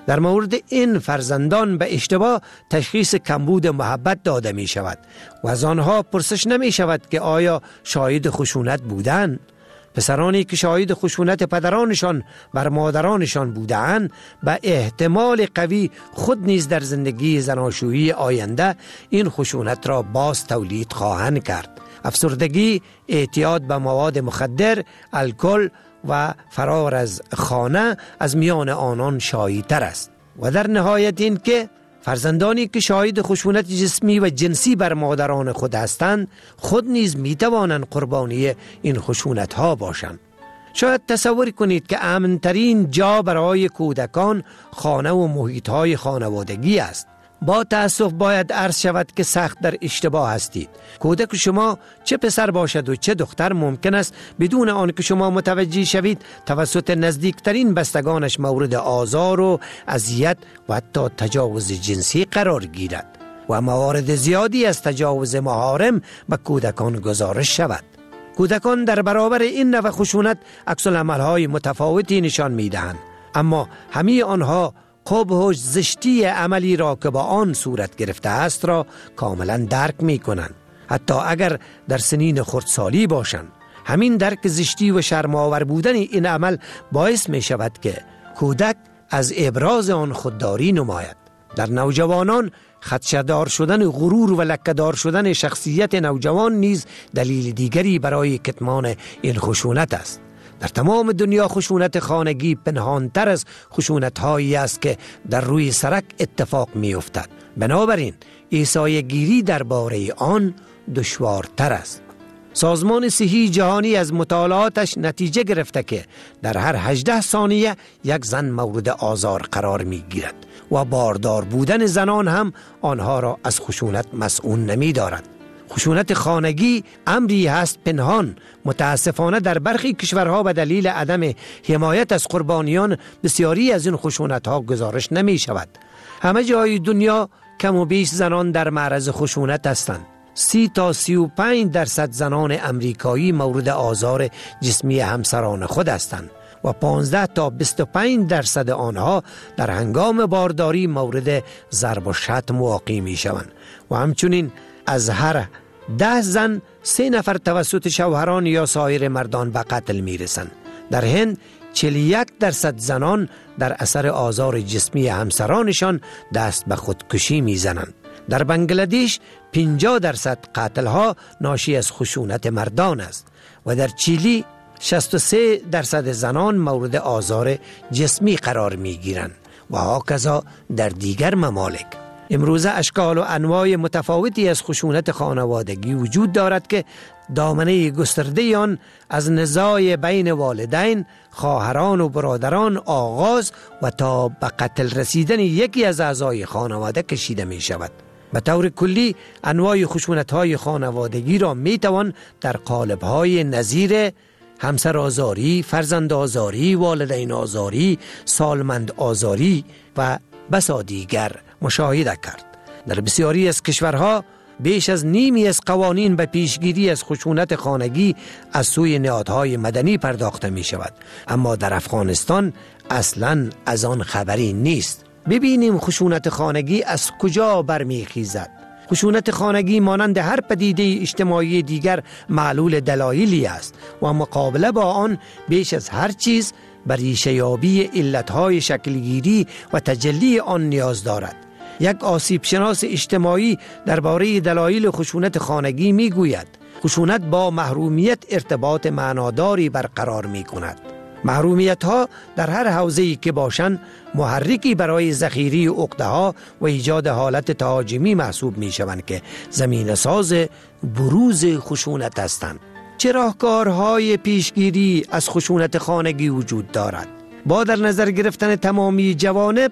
در مورد این فرزندان به اشتباه تشخیص کمبود محبت داده می شود و از آنها پرسش نمی شود که آیا شاهد خشونت بودند. پسرانی که شاهد خشونت پدرانشان بر مادرانشان بودند به احتمال قوی خود نیز در زندگی زناشویی آینده این خشونت را باز تولید خواهند کرد. افسردگی، اعتیاد به مواد مخدر، الکل و فرار از خانه از میان آنان شایع‌تر است. و در نهایت این که فرزندانی که شاهد خشونت جسمی و جنسی بر مادران خود هستند خود نیز می توانند قربانی این خشونت ها باشند. شاید تصور کنید که امن‌ترین جا برای کودکان خانه و محیط های خانوادگی است. با تأسف باید عرض شود که سخت در اشتباه هستید. کودک شما چه پسر باشد و چه دختر ممکن است بدون آن که شما متوجه شوید توسط نزدیکترین بستگانش مورد آزار و اذیت و حتی تجاوز جنسی قرار گیرد و موارد زیادی از تجاوز محارم به کودکان گزارش شود. کودکان در برابر این نوع خشونت عکس العمل‌های متفاوتی نشان می‌دهند، اما همه آنها قبح و زشتی عملی را که با آن صورت گرفته است را کاملا درک می کنند، حتی اگر در سنین خردسالی باشند. همین درک زشتی و شرم‌آور بودن این عمل باعث می شود که کودک از ابراز آن خودداری نماید. در نوجوانان خدشه‌دار شدن غرور و لکه‌دار شدن شخصیت نوجوان نیز دلیل دیگری برای کتمان این خشونت است. در تمام دنیا خشونت خانگی پنهانتر از خشونت هایی است که در روی سرک اتفاق می افتد. بنابراین ایسای گیری درباره آن دشوارتر است. سازمان صحی جهانی از مطالعاتش نتیجه گرفته که در هر هجده ثانیه یک زن مورد آزار قرار می گیرد و باردار بودن زنان هم آنها را از خشونت مسئول نمی دارد. خشونت خانگی امری هست پنهان. متاسفانه در برخی کشورها به دلیل عدم حمایت از قربانیان بسیاری از این خشونت ها گزارش نمی شود. همه جای دنیا کم و بیش زنان در معرض خشونت هستند. سی تا سی و پنج درصد زنان امریکایی مورد آزار جسمی همسران خود هستند و پانزده تا بیست و پنج درصد آنها در هنگام بارداری مورد ضرب و شتم واقع می شوند و همچنین از هر ده زن سه نفر توسط شوهران یا سایر مردان به قتل می رسند. در هند چهل و یک درصد زنان در اثر آزار جسمی همسرانشان دست به خودکشی می زنند. در بنگلادش پنجاه درصد قتل ها ناشی از خشونت مردان است و در چیلی شصت و سه درصد زنان مورد آزار جسمی قرار می گیرند و هاکذا در دیگر ممالک. امروزه اشکال و انواع متفاوتی از خشونت خانوادگی وجود دارد که دامنه گسترده آن از نزاع بین والدین، خواهران و برادران آغاز و تا به قتل رسیدن یکی از اعضای خانواده کشیده می شود. به طور کلی انواع خشونت‌های خانوادگی را می توان در قالب‌های نظیر همسر آزاری، فرزند آزاری، والدین آزاری، سالمند آزاری و بسا دیگر مشاهده کرد. در بسیاری از کشورها بیش از نیمی از قوانین به پیشگیری از خشونت خانگی از سوی نهادهای مدنی پرداخته می شود، اما در افغانستان اصلاً از آن خبری نیست. ببینیم خشونت خانگی از کجا برمیخیزد. خشونت خانگی مانند هر پدیده اجتماعی دیگر معلول دلایلی است و مقابله با آن بیش از هر چیز بر ریشه یابی علتهای شکلگیری و تجلی آن نیاز دارد. یک آسیب شناس اجتماعی درباره دلایل خشونت خانگی می گوید خشونت با محرومیت ارتباط معناداری برقرار می کند. محرومیت ها در هر حوزه‌ای که باشند محرکی برای ذخیره عقده ها و ایجاد حالت تهاجمی محسوب می شوند که زمینه ساز بروز خشونت هستند. چه راهکارهای پیشگیری از خشونت خانگی وجود دارد؟ با در نظر گرفتن تمامی جوانب،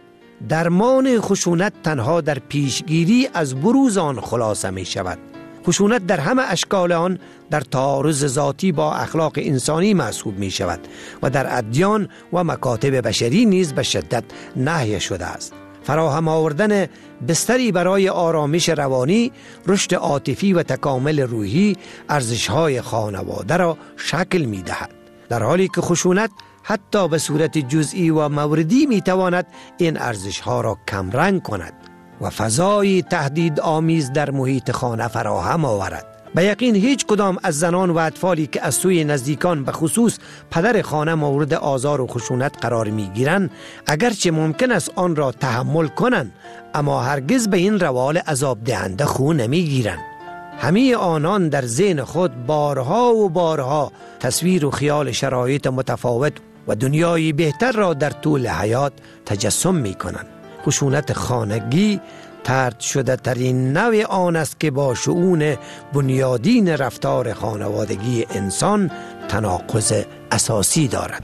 درمان خشونت تنها در پیشگیری از بروز آن خلاصه می شود. خشونت در همه اشکال آن در تعارض ذاتی با اخلاق انسانی محسوب می شود و در ادیان و مکاتب بشری نیز به شدت نهی شده است. فراهم آوردن بستری برای آرامش روانی، رشد عاطفی و تکامل روحی ارزش‌های خانواده را شکل می‌دهد، در حالی که خشونت حتی به صورت جزئی و موردی می تواند این ارزش ها را کمرنگ کند و فضای تهدید آمیز در محیط خانه فراهم آورد. به یقین هیچ کدام از زنان و اطفالی که از سوی نزدیکان به خصوص پدر خانه مورد آزار و خشونت قرار می گیرند، اگرچه ممکن است آن را تحمل کنند، اما هرگز به این روال عذاب دهنده خو نمی گیرند. همه آنان در ذهن خود بارها و بارها تصویر و خیال شرایط متفاوت و دنیای بهتر را در طول حیات تجسم می کنند. خشونت خانگی طرد شده ترین نوع آن است که با شؤون بنیادین رفتار خانوادگی انسان تناقض اساسی دارد.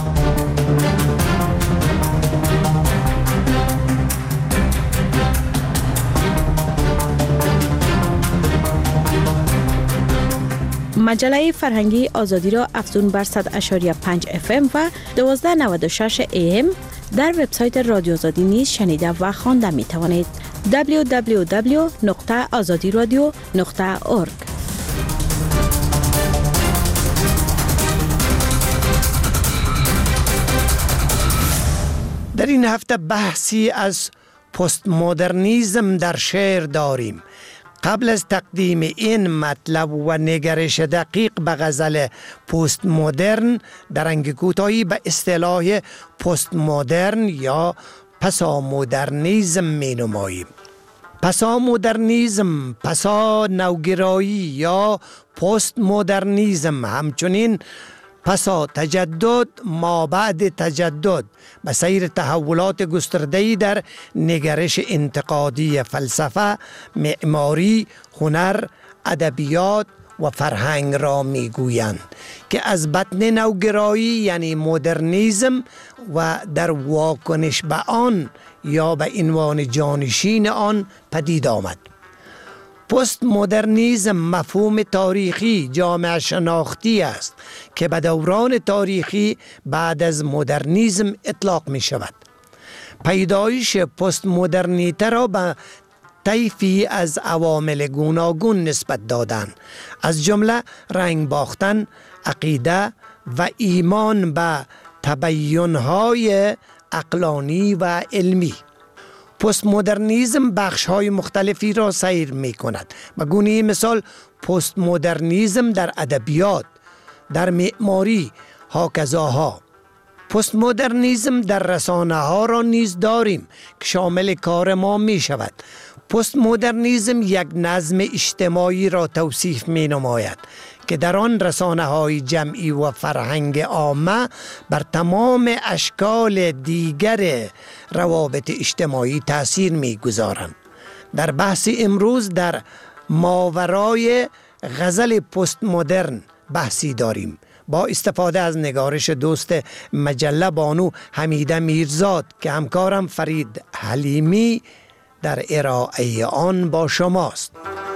مجله فرهنگی آزادی را افزون بر صد و پنج ممیز اف ام و دوازده نود و شش ای ام در وبسایت رادیو آزادی نیز شنیده و خوانده می توانید. دبلیو دبلیو دبلیو نقطه آزادی رادیو نقطه اورگ. در این هفته بحثی از پست مدرنیسم در شعر داریم. قبل از تقدیم این مطلب و نگرش دقیق به غزل پست مدرن، در رنگ کوتاهی به اصطلاح پست مدرن یا پسا مدرنیسم می نماییم. پسا مدرنیسم، پسا نوگرایی یا پست مدرنیسم، همچنین پسا تجدد، ما بعد تجدد، به سیر تحولات گسترده‌ای در نگرش انتقادی فلسفه، معماری، هنر، ادبیات و فرهنگ را میگویند که از بطن نوگرایی یعنی مدرنیسم و در واکنش به آن یا به عنوان جانشین آن پدید آمد. پست مدرنیسم مفهوم تاریخی جامعه شناختی است که به دوران تاریخی بعد از مدرنیسم اطلاق می شود. پیدایش پست مدرنیته را به طیفی از عوامل گوناگون نسبت دادن، از جمله رنگ باختن، عقیده و ایمان به تبیین‌های عقلانی و علمی. پست مدرنیسم بخش های مختلفی را سیر می کند. به گونه مثال پست مدرنیسم در ادبیات، در معماری، هاکذاها. پست مدرنیسم در رسانه ها را نیز داریم که شامل کار ما می شود. پست مدرنیسم یک نظم اجتماعی را توصیف می نماید که در آن رسانه های جمعی و فرهنگ عامه بر تمام اشکال دیگر روابط اجتماعی تأثیر می گذارند. در بحث امروز در ماورای غزل پست مدرن بحثی داریم با استفاده از نگارش دوست مجله بانو حمیده میرزاد که همکارم فرید حلیمی در ارائه آن با شماست.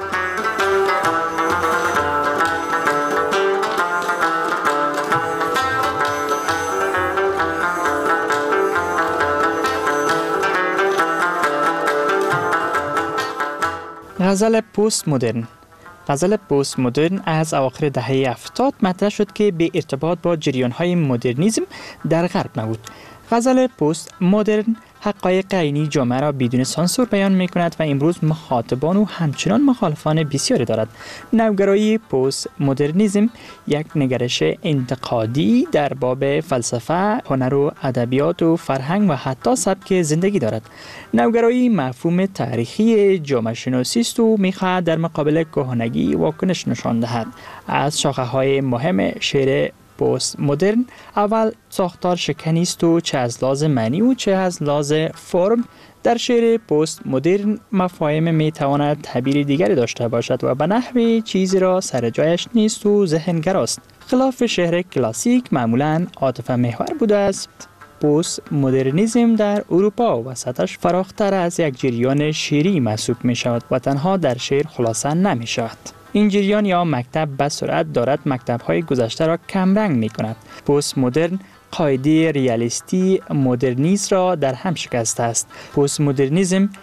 غزل پست مدرن. غزل پست مدرن از اواخر دهه هفتاد مطرح شد که به ارتباط با جریان‌های مدرنیسم در غرب نبود. غزل پست مدرن حقایق عینی جامعه را بدون سانسور بیان می کند و امروز مخاطبان و همچنان مخالفان بسیاری دارد. نوگرایی پست مدرنیسم یک نگرش انتقادی در باب فلسفه، هنر و ادبیات و فرهنگ و حتی سبک زندگی دارد. نوگرایی مفهوم تاریخی جامعه شناسی است و می‌خواهد در مقابل کهنگی واکنش نشان دهد. از شاخه‌های مهم شعر پست مدرن اول ساختار شکنی است و چه از لحاظ معنی و چه از لحاظ فرم. در شعر پست مدرن مفاهیم می تواند تعبیر دیگری داشته باشد و به نحوی چیزی را سر جایش نیست و ذهنگراست. خلاف شعر کلاسیک معمولاً عاطفه محور بوده است. پست مدرنیسم در اروپا و سطحش فراختر از یک جریان شعری محسوب می شود و تنها در شعر خلاصه نمی شود. این جریان یا مکتب به سرعت دارد مکتب‌های گذشته را کمرنگ می‌کند. پست مدرن قاعده ریالیستی مدرنیسم را در هم شکسته است. پست مدرنیسم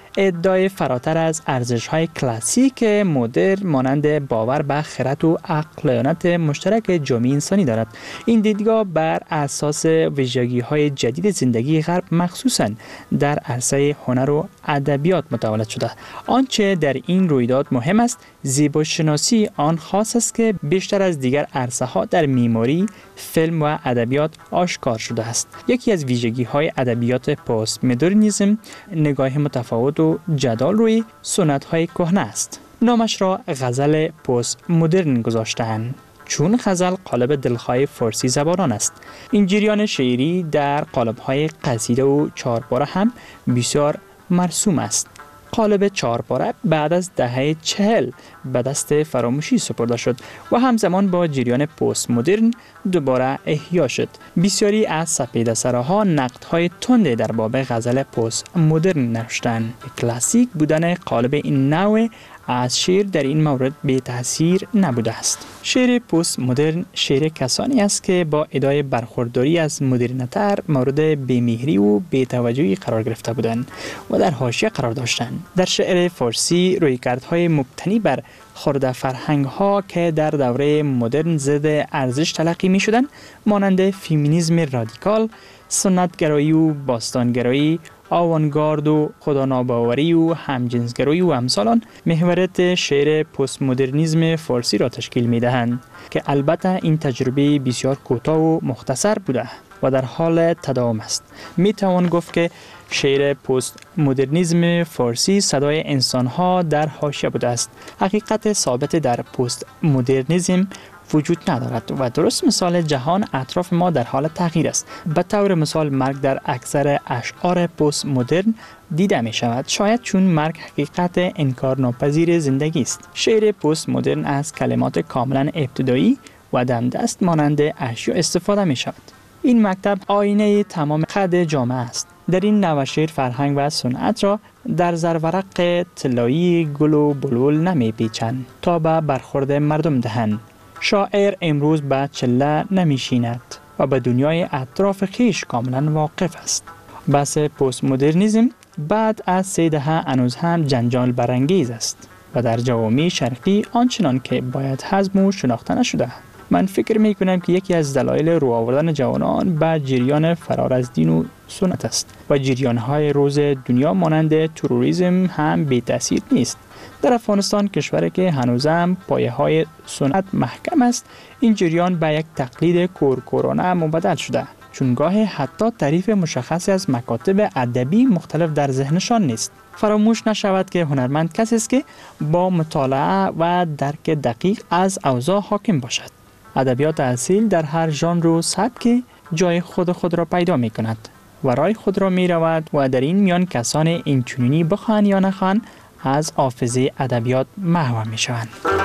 ادعای فراتر از ارزش‌های کلاسیک مدرن مانند باور به خرد و عقلانیت مشترک جامعه انسانی دارد. این دیدگاه بر اساس ویژگی‌های جدید زندگی غرب مخصوصاً در عرصه هنر و ادبیات متولد شده. آنچه در این رویداد مهم است، زیباشناسی آن خاص است که بیشتر از دیگر عرصه‌ها در معماری، فیلم و ادبیات آشکار شده است. یکی از ویژگی‌های ادبیات پست مدرنیسم نگاه متفاوت و جدال روی سنت‌های کهنه است. نامش را غزل پست مدرن گذاشته‌اند، چون غزل قالب دلخواه فارسی زبانان است. این جریان شعری در قالب‌های قصیده و چهارپاره هم بسیار مرسوم است. قالب چهارپاره بعد از دهه چهل به دست فراموشی سپرده شد و همزمان با جریان پست مدرن دوباره احیا شد. بسیاری از سپیده‌سراها نقدهای تندی در باب غزل پست مدرن نوشتند. کلاسیک بودن قالب این نوع از شعر در این مورد بی تاثیر نبوده است. شعر پست مدرن شعر کسانی است که با ادعای برخورداری از مدرنتر مورد بی‌مهری و بی‌توجهی قرار گرفته بودند و در حاشیه قرار داشتند. در شعر فارسی رویکردهای مبتنی بر خرد فرهنگ‌ها که در دوره مدرن ضد ارزش تلقی می‌شدند، مانند فمینیسم رادیکال، سنت‌گرایی و باستانگرایی، آوانگارد و خداناباوری و همجنسگرایی و امثالان محوریت شعر پست مدرنیسم فارسی را تشکیل می‌دهند که البته این تجربه بسیار کوتاه و مختصر بوده و در حال تداوم است. می توان گفت که شعر پست مدرنیسم فارسی صدای انسان‌ها در حاشیه بوده است. حقیقت ثابت در پست مدرنیسم وجود ندارد و درست مثال جهان اطراف ما در حال تغییر است. به طور مثال مرگ در اکثر اشعار پست مدرن دیده می شود، شاید چون مرگ حقیقت انکارناپذیر زندگی است. شعر پست مدرن از کلمات کاملا ابتدایی و دم دست مانند اشیا استفاده می شود. این مکتب آینه تمام خد جامعه است. در این نوع شعر فرهنگ و صنعت را در زرورق طلایی گل و بلبل نمی پیچند تا به برخورد مردم دهند. شاعر امروز به چله نمیشیند و به دنیای اطراف خیش کاملا واقف است. بحث پست مدرنیسم بعد از سه دهه هنوز هم جنجال برانگیز است و در جوامع شرقی آنچنان که باید هضم و شناخته نشده. من فکر می کنم که یکی از دلایل رو آوردن جوانان به جریان فرار از دین و سنت است و جریان‌های روز دنیا مانند تروریسم هم بی تأثیر نیست. در افغانستان، کشوری که هنوزم پایه‌های سنت محکم است، این جریان به یک تقلید کورکورانه مبدل شده، چون گاهی حتی تعریف مشخصی از مکاتب ادبی مختلف در ذهنشان نیست. فراموش نشود که هنرمند کسی است که با مطالعه و درک دقیق از اوضاع حاکم باشد. ادبیات اصیل در هر ژانر و سبکی جای خود خود را پیدا می کند و رای خود را می رود و در این میان کسان اینچنینی بخواهند یا نخواهند از حافظه ادبیات محو می شوند.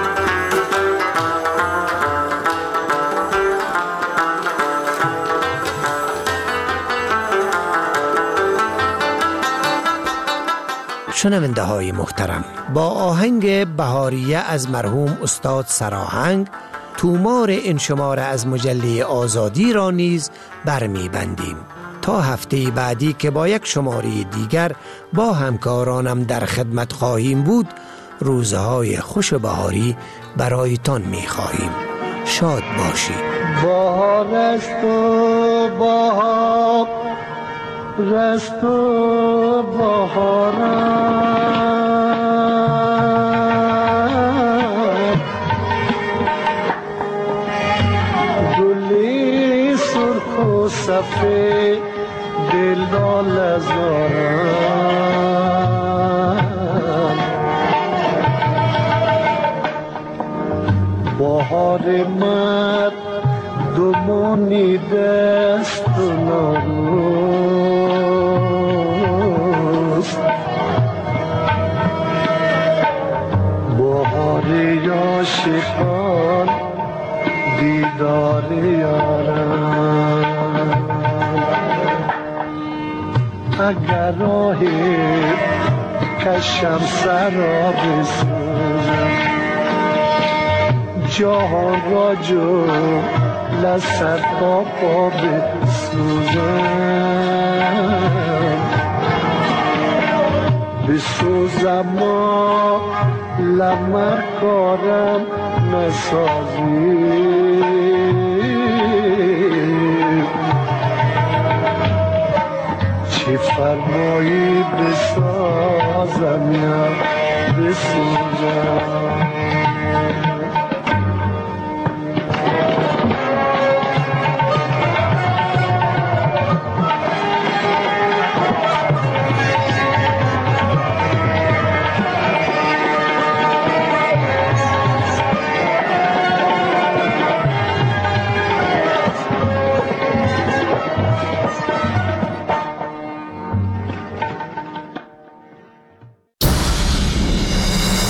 شنونده های محترم، با آهنگ بهاریه از مرحوم استاد سراهنگ تومار این شماره از مجله آزادی را نیز برمی بندیم تا هفته بعدی که با یک شماره دیگر با همکارانم در خدمت خواهیم بود. روزهای خوش بهاری برایتان می خواهیم. شاد باشید. بهار است و بهار رست و بهارم گلی سرخ و سفید دل لزارم بهار مرد دمونی دست و ناروز بهار عاشقان دیدار یارم اگر راهی کشم سر را بسوزم جهان را جو لسر تا پا بسوزم به بسوزم و لمر کارم نسازی چی فرمایی بسازم یا بسوزم